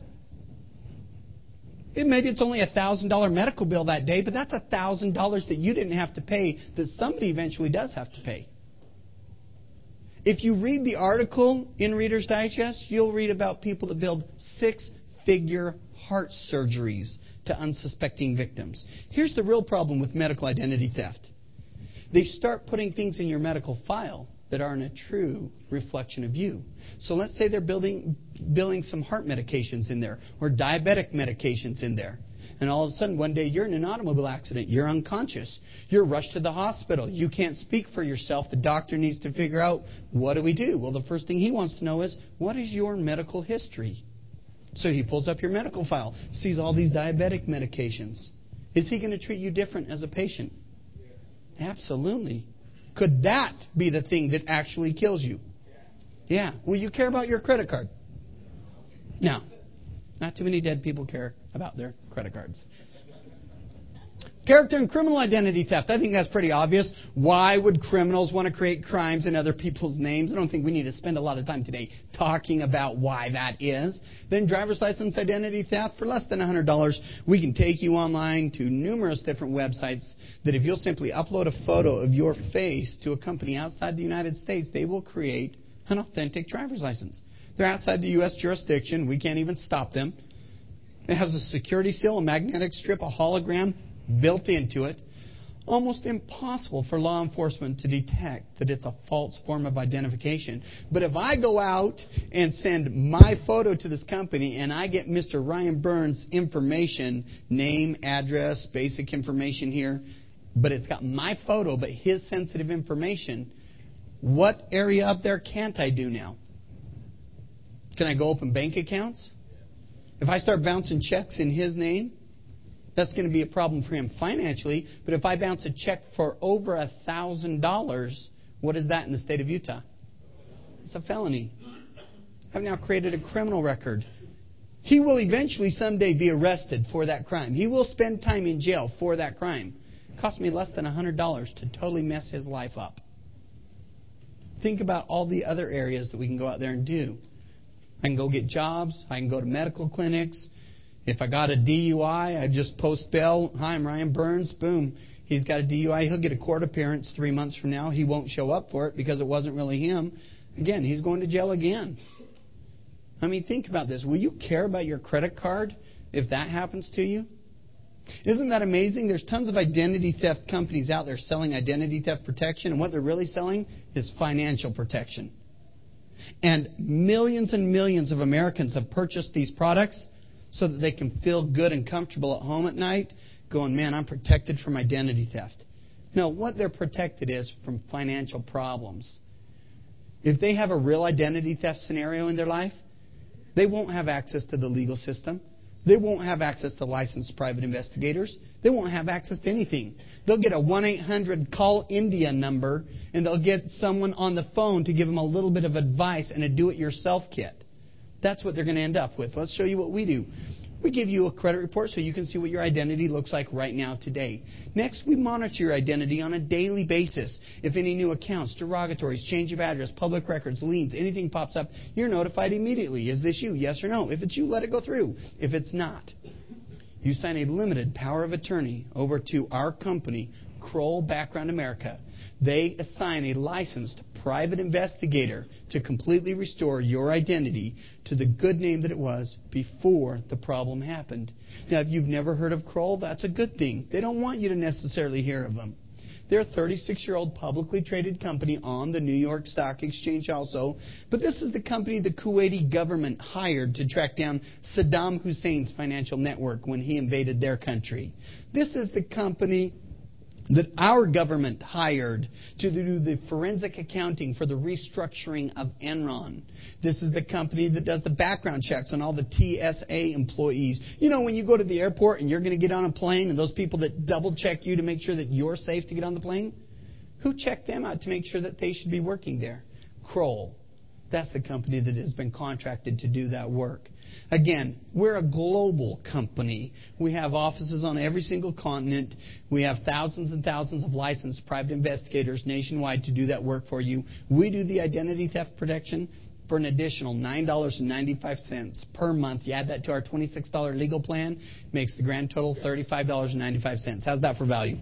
Maybe it's only a $1,000 medical bill that day, but that's $1,000 that you didn't have to pay that somebody eventually does have to pay. If you read the article in Reader's Digest, you'll read about people that billed 6-figure heart surgeries to unsuspecting victims. Here's the real problem with medical identity theft. They start putting things in your medical file that aren't a true reflection of you. So let's say they're billing some heart medications in there or diabetic medications in there. And all of a sudden, one day, you're in an automobile accident. You're unconscious. You're rushed to the hospital. You can't speak for yourself. The doctor needs to figure out, what do we do? Well, the first thing he wants to know is, what is your medical history? So he pulls up your medical file, sees all these diabetic medications. Is he going to treat you different as a patient? Absolutely. Could that be the thing that actually kills you? Yeah. Will you care about your credit card? No. Not too many dead people care about their credit cards. Character and criminal identity theft. I think that's pretty obvious. Why would criminals want to create crimes in other people's names? I don't think we need to spend a lot of time today talking about why that is. Then driver's license identity theft. For less than $100, we can take you online to numerous different websites that if you'll simply upload a photo of your face to a company outside the United States, they will create an authentic driver's license. They're outside the U.S. jurisdiction. We can't even stop them. It has a security seal, a magnetic strip, a hologram built into it. almost impossible for law enforcement to detect that it's a false form of identification. But if I go out and send my photo to this company and I get Mr. Ryan Burns' information, name, address, basic information here, but it's got my photo but his sensitive information, what area up there can't I do now? Can I go open bank accounts? If I start bouncing checks in his name, that's going to be a problem for him financially. But if I bounce a check for over $1,000, what is that in the state of Utah? It's a felony. I've now created a criminal record. He will eventually someday be arrested for that crime. He will spend time in jail for that crime. It cost me less than $100 to totally mess his life up. Think about all the other areas that we can go out there and do. I can go get jobs. I can go to medical clinics. If I got a DUI, I just post bail. Hi, I'm Ryan Burns. Boom. He's got a DUI. He'll get a court appearance 3 months from now. He won't show up for it because it wasn't really him. Again, he's going to jail again. I mean, think about this. Will you care about your credit card if that happens to you? Isn't that amazing? There's tons of identity theft companies out there selling identity theft protection, and what they're really selling is financial protection. And millions of Americans have purchased these products so that they can feel good and comfortable at home at night, going, man, I'm protected from identity theft. No, what they're protected is from financial problems. If they have a real identity theft scenario in their life, they won't have access to the legal system. They won't have access to licensed private investigators. They won't have access to anything. They'll get a 1-800 call India number, and they'll get someone on the phone to give them a little bit of advice and a do-it-yourself kit. That's what they're going to end up with. Let's show you what we do. We give you a credit report so you can see what your identity looks like right now today. Next, we monitor your identity on a daily basis. If any new accounts, derogatories, change of address, public records, liens, anything pops up, you're notified immediately. Is this you? Yes or no? If it's you, let it go through. If it's not, you sign a limited power of attorney over to our company, Kroll Background America. They assign a licensed private investigator to completely restore your identity to the good name that it was before the problem happened. Now, if you've never heard of Kroll, that's a good thing. They don't want you to necessarily hear of them. They're a 36-year-old publicly traded company on the New York Stock Exchange also. But this is the company the Kuwaiti government hired to track down Saddam Hussein's financial network when he invaded their country. This is the company that our government hired to do the forensic accounting for the restructuring of Enron. This is the company that does the background checks on all the TSA employees. You know, when you go to the airport and you're going to get on a plane, and those people that double check you to make sure that you're safe to get on the plane, who checked them out to make sure that they should be working there? Kroll. That's the company that has been contracted to do that work. Again, we're a global company. We have offices on every single continent. We have thousands and thousands of licensed private investigators nationwide to do that work for you. We do the identity theft protection for an additional $9.95 per month. You add that to our $26 legal plan, makes the grand total $35.95. How's that for value?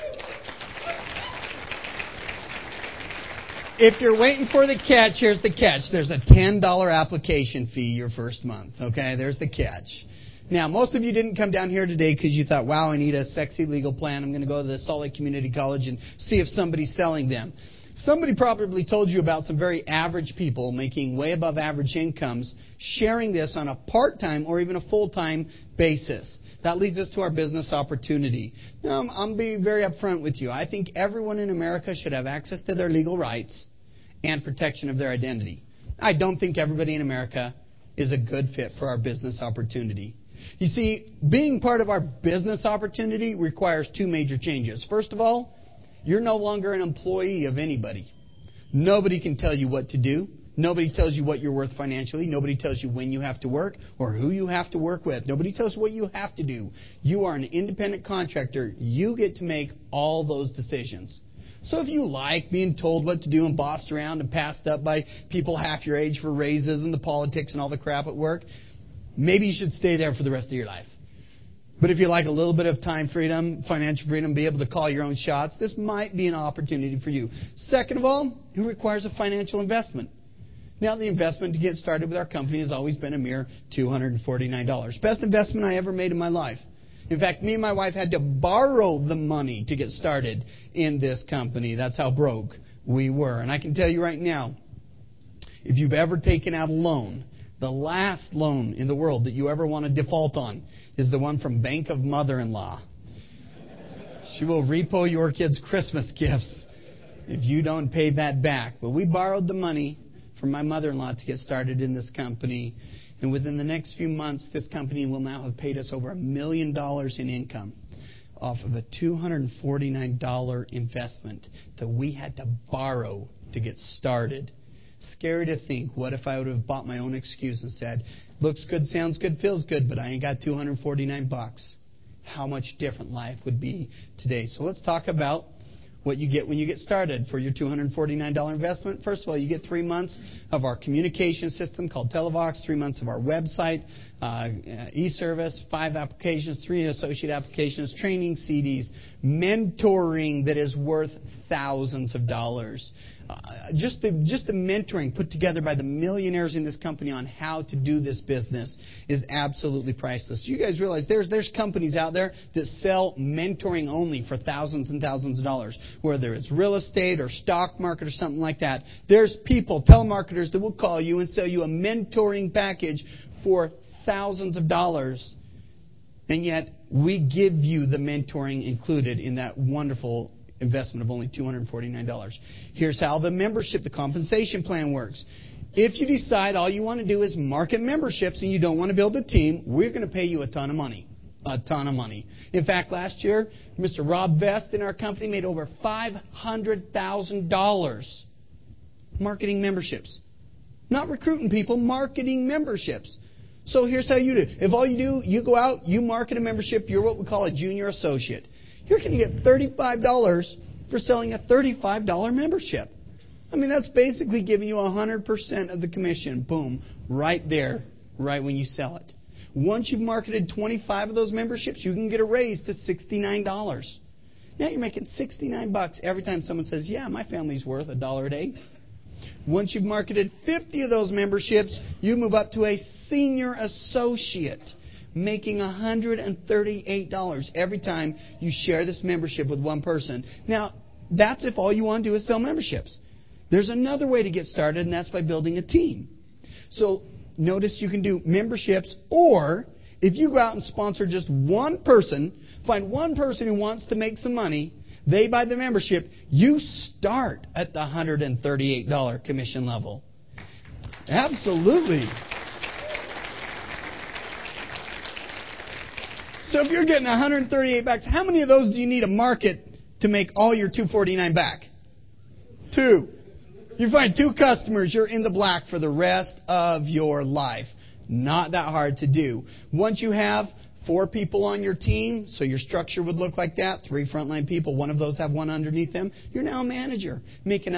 If you're waiting for the catch, here's the catch. There's a $10 application fee your first month. Okay, there's the catch. Now, most of you didn't come down here today because you thought, wow, I need a sexy legal plan. I'm going to go to the Salt Lake Community College and see if somebody's selling them. Somebody probably told you about some very average people making way above average incomes sharing this on a part-time or even a full-time basis. That leads us to our business opportunity. Now, I'm being very upfront with you. I think everyone in America should have access to their legal rights and protection of their identity. I don't think everybody in America is a good fit for our business opportunity. You see, being part of our business opportunity requires two major changes. First of all, you're no longer an employee of anybody. Nobody can tell you what to do. Nobody tells you what you're worth financially. Nobody tells you when you have to work or who you have to work with. Nobody tells you what you have to do. You are an independent contractor. You get to make all those decisions. So if you like being told what to do and bossed around and passed up by people half your age for raises and the politics and all the crap at work, maybe you should stay there for the rest of your life. But if you like a little bit of time freedom, financial freedom, be able to call your own shots, this might be an opportunity for you. Second of all, it requires a financial investment. Now, the investment to get started with our company has always been a mere $249. Best investment I ever made in my life. In fact, me and my wife had to borrow the money to get started in this company. That's how broke we were. And I can tell you right now, if you've ever taken out a loan, the last loan in the world that you ever want to default on is the one from Bank of Mother-in-Law. She will repo your kids' Christmas gifts if you don't pay that back. But we borrowed the money from my mother-in-law to get started in this company. And within the next few months, this company will now have paid us over $1 million in income off of a $249 investment that we had to borrow to get started. Scary to think, what if I would have bought my own excuse and said, looks good, sounds good, feels good, but I ain't got $249. How much different life would be today. So let's talk about what you get when you get started for your $249 investment. First of all, you get 3 months of our communication system called Televox, 3 months of our website, e-service, 5 applications, 3 associate applications, training CDs, mentoring that is worth thousands of dollars. Just the mentoring put together by the millionaires in this company on how to do this business is absolutely priceless. You guys realize there's companies out there that sell mentoring only for thousands and thousands of dollars, whether it's real estate or stock market or something like that. There's people, telemarketers, that will call you and sell you a mentoring package for thousands of dollars, and yet we give you the mentoring included in that wonderful investment of only $249. Here's how the membership, the compensation plan works. If you decide all you want to do is market memberships and you don't want to build a team, we're going to pay you a ton of money. A ton of money. In fact, last year, Mr. Rob Vest in our company made over $500,000 marketing memberships. Not recruiting people, marketing memberships. So here's how you do. If all you do, you go out, you market a membership, you're what we call a junior associate. You're going to get $35 for selling a $35 membership. I mean, that's basically giving you 100% of the commission. Boom. Right there. Right when you sell it. Once you've marketed 25 of those memberships, you can get a raise to $69. Now you're making $69 every time someone says, yeah, my family's worth $1 a day. Once you've marketed 50 of those memberships, you move up to a senior associate, making $138 every time you share this membership with one person. Now, that's if all you want to do is sell memberships. There's another way to get started, and that's by building a team. So notice you can do memberships, or if you go out and sponsor just one person, find one person who wants to make some money, they buy the membership, you start at the $138 commission level. Absolutely. So if you're getting $138, how many of those do you need to market to make all your $249 back? 2. You find 2 customers, you're in the black for the rest of your life. Not that hard to do. Once you have 4 people on your team, so your structure would look like that, 3 frontline people, one of those have one underneath them, you're now a manager, making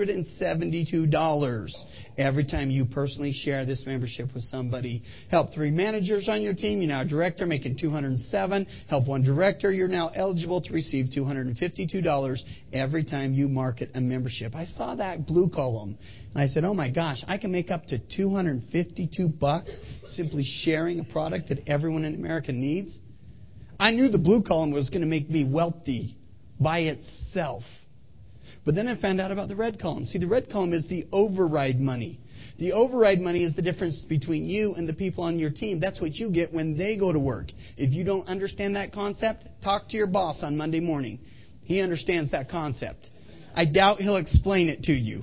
$172 every time you personally share this membership with somebody. Help 3 managers on your team, you're now a director, making $207. Help 1 director, you're now eligible to receive $252 every time you market a membership. I saw that blue column, and I said, oh my gosh, I can make up to $252 simply sharing a product that everyone in America needs. I knew the blue column was going to make me wealthy by itself. But then I found out about the red column. See, the red column is the override money. The override money is the difference between you and the people on your team. That's what you get when they go to work. If you don't understand that concept, talk to your boss on Monday morning. He understands that concept. I doubt he'll explain it to you.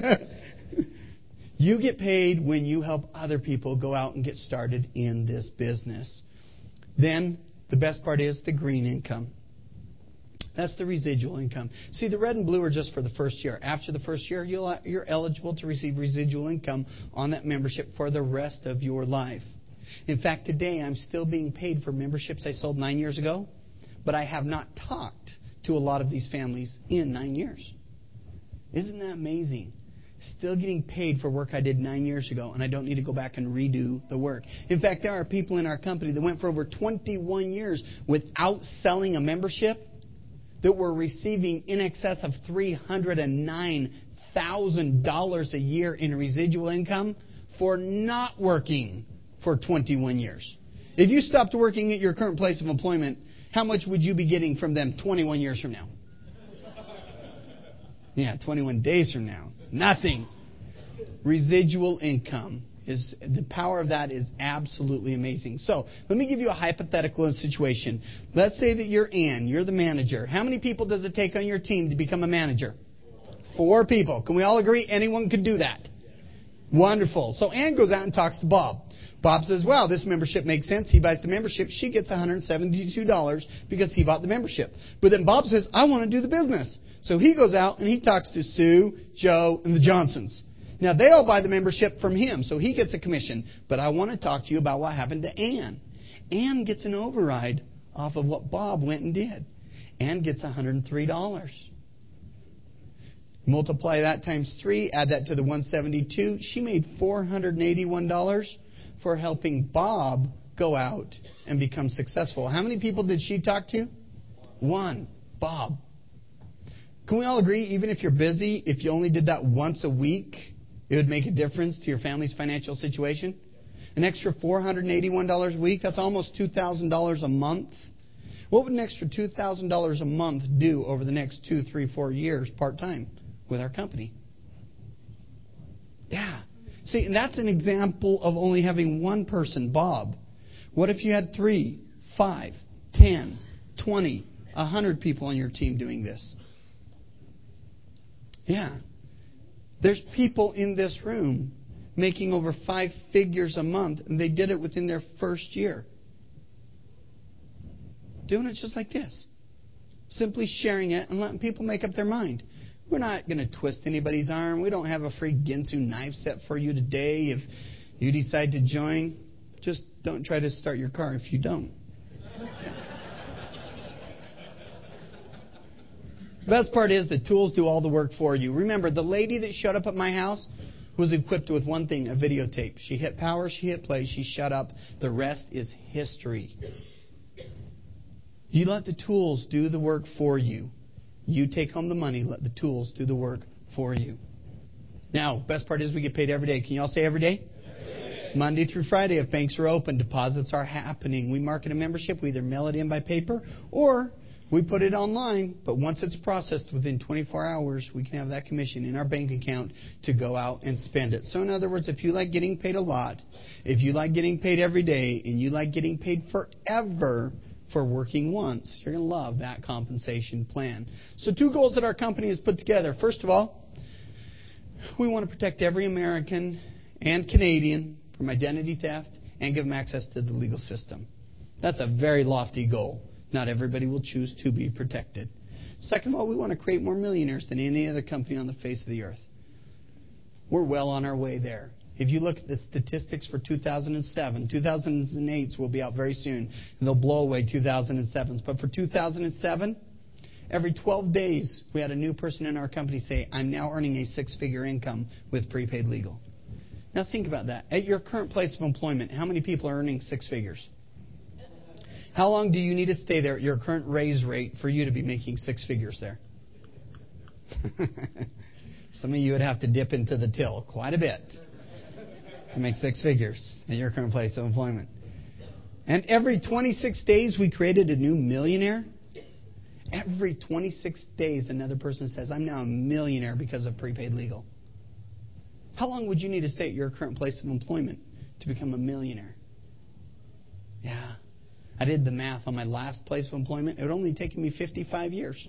You get paid when you help other people go out and get started in this business. Then, the best part is the green income. That's the residual income. See, the red and blue are just for the first year. After the first year, you're eligible to receive residual income on that membership for the rest of your life. In fact, today I'm still being paid for memberships I sold 9 years ago, but I have not talked to a lot of these families in 9 years. Isn't that amazing? Still getting paid for work I did 9 years ago, and I don't need to go back and redo the work. In fact, there are people in our company that went for over 21 years without selling a membership that were receiving in excess of $309,000 a year in residual income for not working for 21 years. If you stopped working at your current place of employment, how much would you be getting from them 21 years from now? Yeah, 21 days from now. Nothing. Residual income. The power of that is absolutely amazing. So, let me give you a hypothetical situation. Let's say that you're Ann. You're the manager. How many people does it take on your team to become a manager? 4 people. Can we all agree anyone could do that? Wonderful. So Ann goes out and talks to Bob. Bob says, wow, this membership makes sense. He buys the membership. She gets $172 because he bought the membership. But then Bob says, I want to do the business. So he goes out and he talks to Sue, Joe, and the Johnsons. Now, they all buy the membership from him, so he gets a commission. But I want to talk to you about what happened to Ann. Ann gets an override off of what Bob went and did. Ann gets $103. Multiply that times 3, add that to the 172. She made $481 for helping Bob go out and become successful. How many people did she talk to? 1. Bob. Can we all agree, even if you're busy, if you only did that once a week, it would make a difference to your family's financial situation? An extra $481 a week, that's almost $2,000 a month. What would an extra $2,000 a month do over the next 2, 3, 4 years part-time with our company? Yeah. See, and that's an example of only having one person, Bob. What if you had 3, 5, 10, 20, 100 people on your team doing this? Yeah. There's people in this room making over 5 figures a month, and they did it within their first year. Doing it just like this. Simply sharing it and letting people make up their mind. We're not going to twist anybody's arm. We don't have a free Ginsu knife set for you today. If you decide to join, just don't try to start your car if you don't. The best part is the tools do all the work for you. Remember, the lady that showed up at my house was equipped with one thing, a videotape. She hit power, she hit play, she shut up. The rest is history. You let the tools do the work for you. You take home the money, let the tools do the work for you. Now, best part is we get paid every day. Can you all say every day? Monday through Friday, if banks are open, deposits are happening. We market a membership, we either mail it in by paper or we put it online, but once it's processed within 24 hours, we can have that commission in our bank account to go out and spend it. So in other words, if you like getting paid a lot, if you like getting paid every day, and you like getting paid forever for working once, you're going to love that compensation plan. So 2 goals that our company has put together. First of all, we want to protect every American and Canadian from identity theft and give them access to the legal system. That's a very lofty goal. Not everybody will choose to be protected. Second of all, we want to create more millionaires than any other company on the face of the earth. We're well on our way there. If you look at the statistics for 2007, 2008s will be out very soon, and they'll blow away 2007s. But for 2007, every 12 days, we had a new person in our company say, I'm now earning a 6-figure income with prepaid legal. Now think about that. At your current place of employment, how many people are earning 6 figures? How long do you need to stay there at your current raise rate for you to be making 6 figures there? Some of you would have to dip into the till quite a bit to make 6 figures at your current place of employment. And every 26 days we created a new millionaire. Every 26 days another person says, I'm now a millionaire because of prepaid legal. How long would you need to stay at your current place of employment to become a millionaire? Yeah. I did the math on my last place of employment. It would only take me 55 years.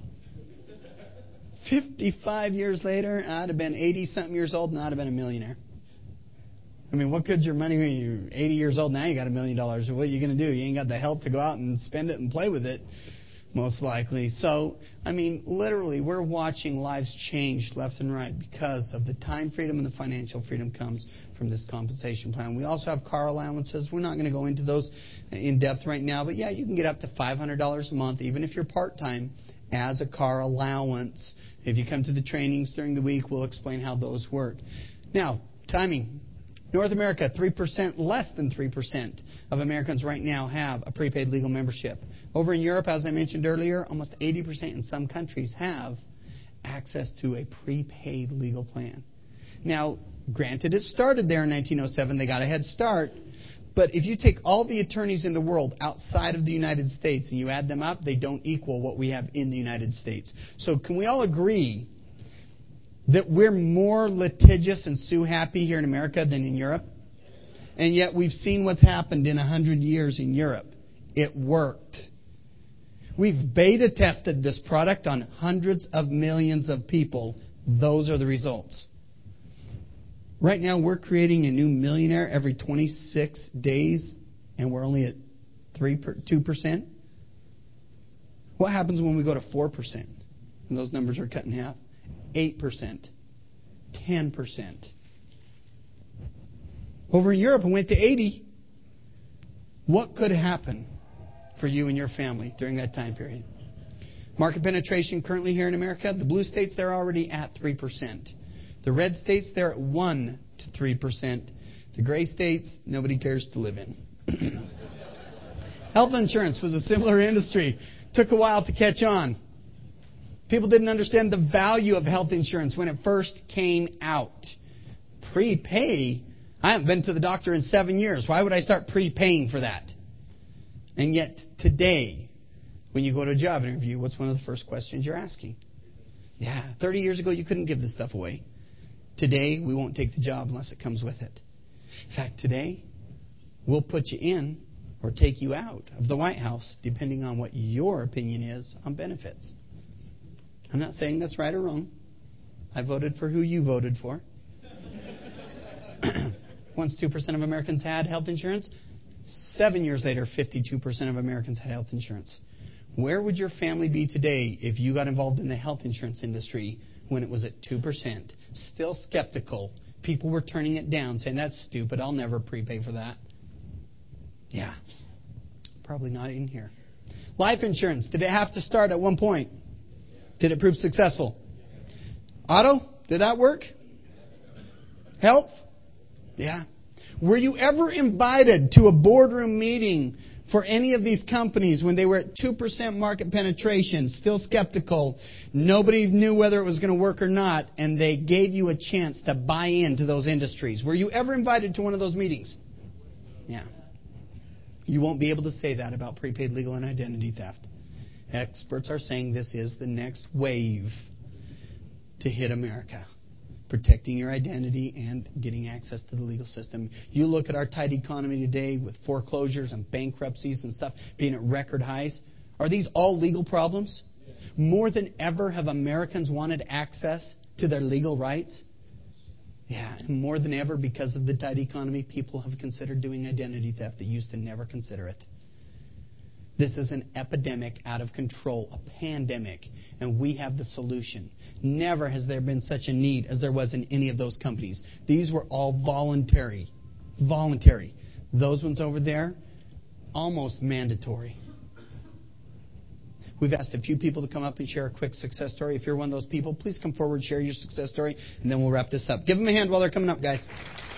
55 years later, I'd have been 80-something years old and I'd have been a millionaire. I mean, what good's your money when you're 80 years old? Now you got $1 million. What are you going to do? You ain't got the health to go out and spend it and play with it, most likely. So, I mean, literally, we're watching lives change left and right because of the time freedom and the financial freedom comes from this compensation plan. We also have car allowances. We're not going to go into those in depth right now. But, yeah, you can get up to $500 a month, even if you're part-time, as a car allowance. If you come to the trainings during the week, we'll explain how those work. Now, timing. North America, 3%, less than 3% of Americans right now have a prepaid legal membership. Over in Europe, as I mentioned earlier, almost 80% in some countries have access to a prepaid legal plan. Now, granted, it started there in 1907. They got a head start. But if you take all the attorneys in the world outside of the United States and you add them up, they don't equal what we have in the United States. So can we all agree that we're more litigious and sue happy here in America than in Europe? And yet we've seen what's happened in 100 years in Europe. It worked. We've beta tested this product on hundreds of millions of people. Those are the results. Right now we're creating a new millionaire every 26 days and we're only at 2%. What happens when we go to 4%? And those numbers are cut in half. 8%. 10%. Over in Europe, it went to 80. What could happen for you and your family during that time period? Market penetration currently here in America, the blue states, they're already at 3%. The red states, they're at 1 to 3%. The gray states, nobody cares to live in. Health insurance was a similar industry. Took a while to catch on. People didn't understand the value of health insurance when it first came out. Prepay? I haven't been to the doctor in 7 years. Why would I start prepaying for that? And yet today, when you go to a job interview, what's one of the first questions you're asking? Yeah, 30 years ago you couldn't give this stuff away. Today, we won't take the job unless it comes with it. In fact, today, we'll put you in or take you out of the White House, depending on what your opinion is on benefits. I'm not saying that's right or wrong. I voted for who you voted for. Once 2% of Americans had health insurance, 7 years later, 52% of Americans had health insurance. Where would your family be today if you got involved in the health insurance industry when it was at 2%? Still skeptical. People were turning it down, saying, that's stupid. I'll never prepay for that. Yeah. Probably not in here. Life insurance. Did it have to start at one point? Did it prove successful? Auto? Did that work? Health? Yeah. Were you ever invited to a boardroom meeting for any of these companies when they were at 2% market penetration, still skeptical, nobody knew whether it was going to work or not, and they gave you a chance to buy into those industries? Were you ever invited to one of those meetings? Yeah. You won't be able to say that about prepaid legal and identity theft. Experts are saying this is the next wave to hit America. Protecting your identity and getting access to the legal system. You look at our tight economy today with foreclosures and bankruptcies and stuff being at record highs. Are these all legal problems? More than ever have Americans wanted access to their legal rights. Yeah, and more than ever because of the tight economy, people have considered doing identity theft. They used to never consider it. This is an epidemic out of control, a pandemic, and we have the solution. Never has there been such a need as there was in any of those companies. These were all voluntary. Voluntary. Those ones over there, almost mandatory. We've asked a few people to come up and share a quick success story. If you're one of those people, please come forward, share your success story, and then we'll wrap this up. Give them a hand while they're coming up, guys.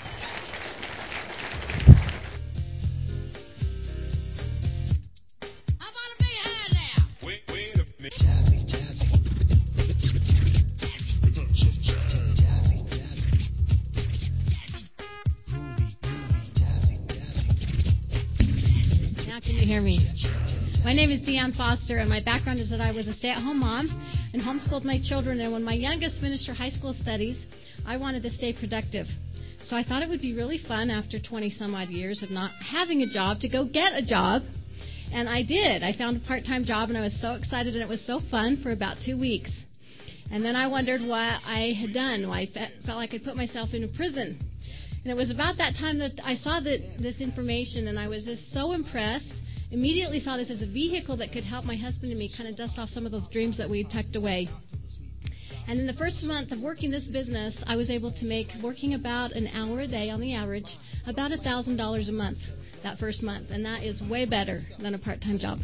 My name is Deanne Foster, and my background is that I was a stay-at-home mom and homeschooled my children. And when my youngest finished her high school studies, I wanted to stay productive. So I thought it would be really fun after 20-some-odd years of not having a job to go get a job. And I did. I found a part-time job, and I was so excited, and it was so fun for about 2 weeks. And then I wondered what I had done. I felt like I'd put myself in a prison. And it was about that time that I saw this information, and I was just so impressed. Immediately saw this as a vehicle that could help my husband and me kind of dust off some of those dreams that we had tucked away. And in the first month of working this business, I was able to make, working about an hour a day on the average, about $1,000 a month that first month. And that is way better than a part-time job.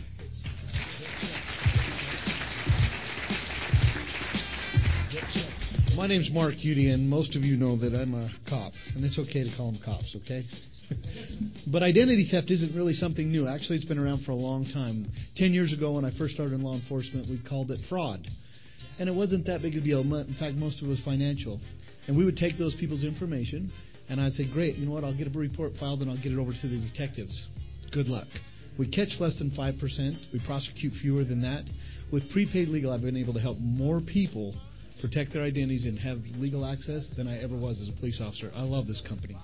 My name's Mark Udy, and most of you know that I'm a cop. And it's okay to call them cops, okay? But identity theft isn't really something new. Actually, it's been around for a long time. 10 years ago, when I first started in law enforcement, we called it fraud. And it wasn't that big a deal. In fact, most of it was financial. And we would take those people's information, And I'd say, great, you know what, I'll get a report filed and I'll get it over to the detectives. Good luck. We catch less than 5%. We prosecute fewer than that. With prepaid legal, I've been able to help more people protect their identities and have legal access than I ever was as a police officer. I love this company.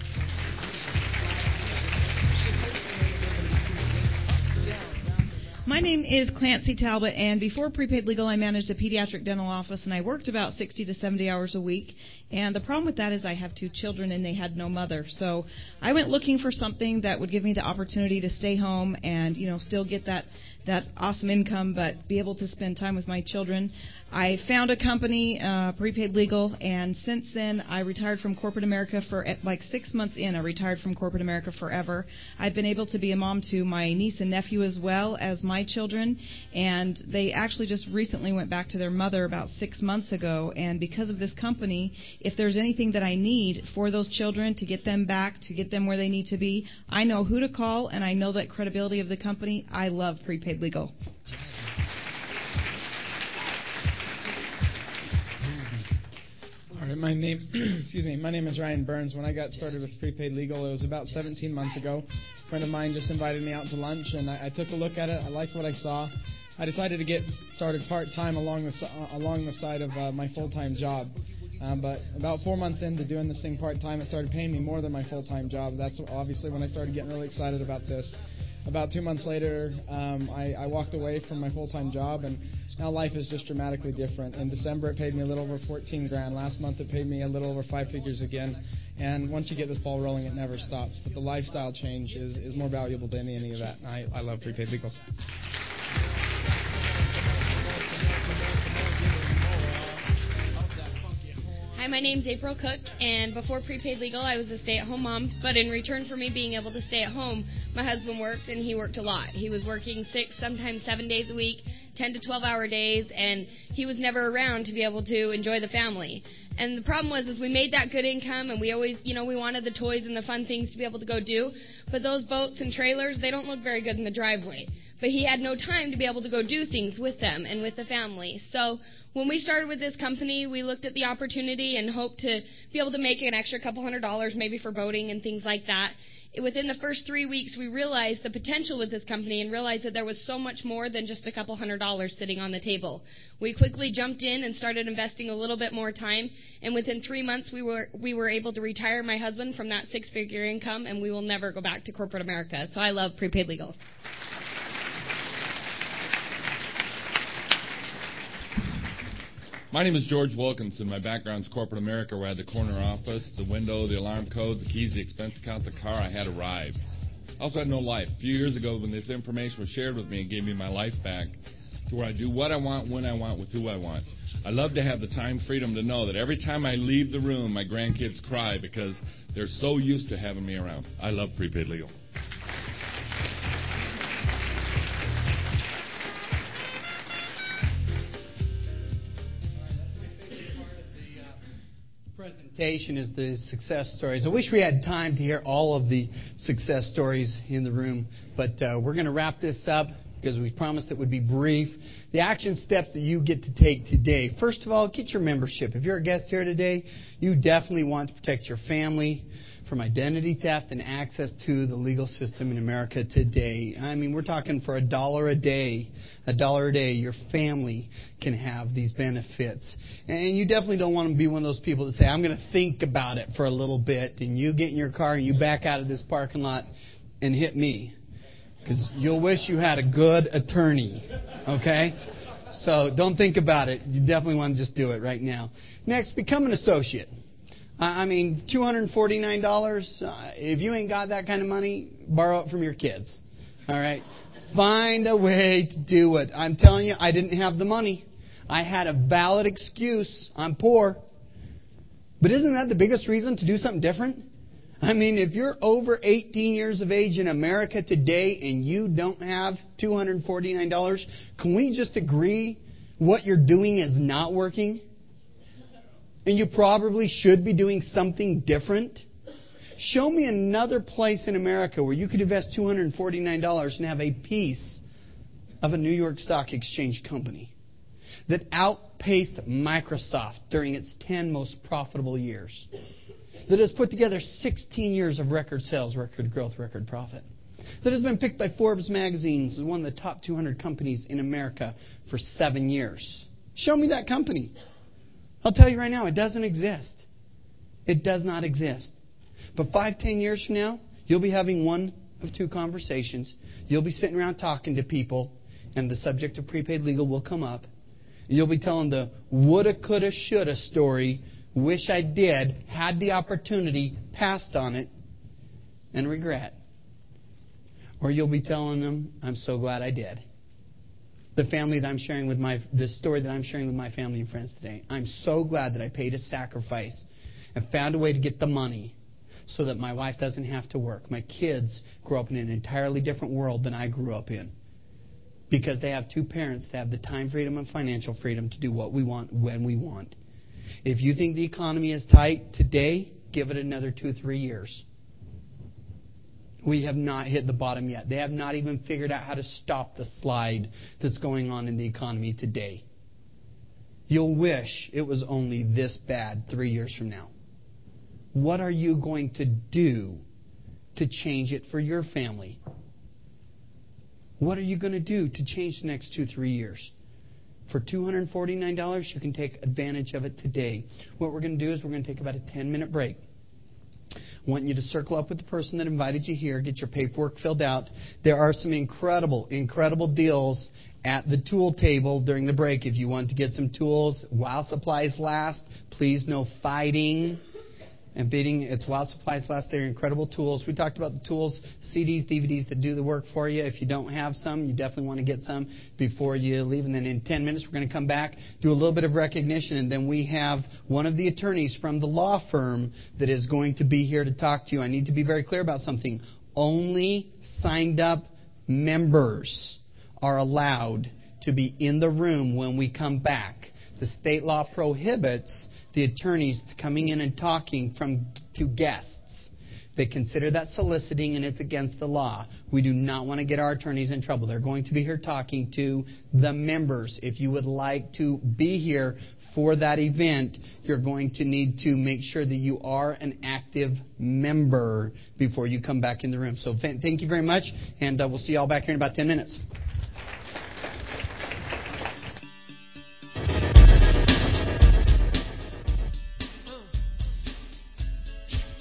My name is Clancy Talbot, and before Prepaid Legal, I managed a pediatric dental office, and I worked about 60 to 70 hours a week. And the problem with that is I have 2 children, and they had no mother. So I went looking for something that would give me the opportunity to stay home and, still get that awesome income, but be able to spend time with my children. I found a company, Prepaid Legal, and since then I retired from corporate America for like 6 months in. I retired from corporate America forever. I've been able to be a mom to my niece and nephew as well as my children, and they actually just recently went back to their mother about 6 months ago. And because of this company, if there's anything that I need for those children to get them back, to get them where they need to be, I know who to call, and I know that credibility of the company. I love Prepaid Legal. All right, my name is Ryan Burns. When I got started with Prepaid Legal, it was about 17 months ago. A friend of mine just invited me out to lunch, and I took a look at it. I liked what I saw. I decided to get started part-time along the side of my full-time job. But about 4 months into doing this thing part-time, it started paying me more than my full-time job. That's obviously when I started getting really excited about this. About 2 months later, I walked away from my full-time job, and now life is just dramatically different. In December, it paid me a little over $14,000. Last month, it paid me a little over 5 figures again. And once you get this ball rolling, it never stops. But the lifestyle change is more valuable than any of that. And I love Prepaid Legal. Hi, my name's April Cook, and before Prepaid Legal, I was a stay-at-home mom. But in return for me being able to stay at home, my husband worked, and he worked a lot. He was working 6, sometimes 7 days a week, 10 to 12-hour days, and he was never around to be able to enjoy the family. And the problem was we made that good income, and we always, we wanted the toys and the fun things to be able to go do. But those boats and trailers, they don't look very good in the driveway. But he had no time to be able to go do things with them and with the family. So when we started with this company, we looked at the opportunity and hoped to be able to make an extra couple $100 maybe for boating and things like that. Within the first 3 weeks, we realized the potential with this company and realized that there was so much more than just a couple $100 sitting on the table. We quickly jumped in and started investing a little bit more time, and within 3 months, we were able to retire my husband from that 6-figure income, and we will never go back to corporate America. So I love Prepaid Legal. My name is George Wilkinson. My background is corporate America, where I had the corner office, the window, the alarm code, the keys, the expense account, the car. I had arrived. I also had no life. A few years ago, when this information was shared with me, it gave me my life back to where I do what I want, when I want, with who I want. I love to have the time freedom to know that every time I leave the room, my grandkids cry because they're so used to having me around. I love Prepaid Legal. Presentation is the success stories. I wish we had time to hear all of the success stories in the room, but we're going to wrap this up because we promised it would be brief. The action step that you get to take today. First of all, get your membership. If you're a guest here today, you definitely want to protect your family from identity theft and access to the legal system in America today. I mean, we're talking for $1 a day, your family can have these benefits. And you definitely don't want to be one of those people that say, I'm going to think about it for a little bit, and you get in your car and you back out of this parking lot and hit me. Because you'll wish you had a good attorney, okay? So don't think about it. You definitely want to just do it right now. Next, become an associate. I mean, $249, if you ain't got that kind of money, borrow it from your kids. All right? Find a way to do it. I'm telling you, I didn't have the money. I had a valid excuse. I'm poor. But isn't that the biggest reason to do something different? I mean, if you're over 18 years of age in America today and you don't have $249, can we just agree what you're doing is not working? And you probably should be doing something different. Show me another place in America where you could invest $249 and have a piece of a New York Stock Exchange company that outpaced Microsoft during its 10 most profitable years. that has put together 16 years of record sales, record growth, record profit, that has been picked by Forbes magazine as one of the top 200 companies in America for 7 years. Show me that company. I'll tell you right now, it doesn't exist. It does not exist. But 5-10 years from now, you'll be having one of two conversations. You'll be sitting around talking to people, and the subject of prepaid legal will come up. And you'll be telling the woulda, coulda, shoulda story, wish I did, had the opportunity, passed on it, and regret. Or you'll be telling them, I'm so glad I did. The family that I'm sharing with the story that I'm sharing with my family and friends today. I'm so glad that I paid a sacrifice and found a way to get the money so that my wife doesn't have to work. My kids grow up in an entirely different world than I grew up in. Because they have two parents that have the time freedom and financial freedom to do what we want when we want. If you think the economy is tight today, give it another 2-3 years. We have not hit the bottom yet. They have not even figured out how to stop the slide that's going on in the economy today. You'll wish it was only this bad 3 years from now. What are you going to do to change it for your family? What are you going to do to change the next 2-3 years? For $249, you can take advantage of it today. What we're going to do is we're going to take about a 10-minute break. I want you to circle up with the person that invited you here, get your paperwork filled out. There are some incredible deals at the tool table during the break. If you want to get some tools while supplies last, please no fighting and bidding. It's while supplies last. They're incredible tools. We talked about the tools, CDs, DVDs that do the work for you. If you don't have some, you definitely want to get some before you leave. And then in 10 minutes, we're going to come back, do a little bit of recognition, and then we have one of the attorneys from the law firm that is going to be here to talk to you. I need to be very clear about something. Only signed up members are allowed to be in the room when we come back. The state law prohibits the attorneys coming in and talking to guests. They consider that soliciting, and it's against the law. We do not want to get our attorneys in trouble. They're going to be here talking to the members. If you would like to be here for that event, you're going to need to make sure that you are an active member before you come back in the room. So thank you very much, and we'll see you all back here in about 10 minutes.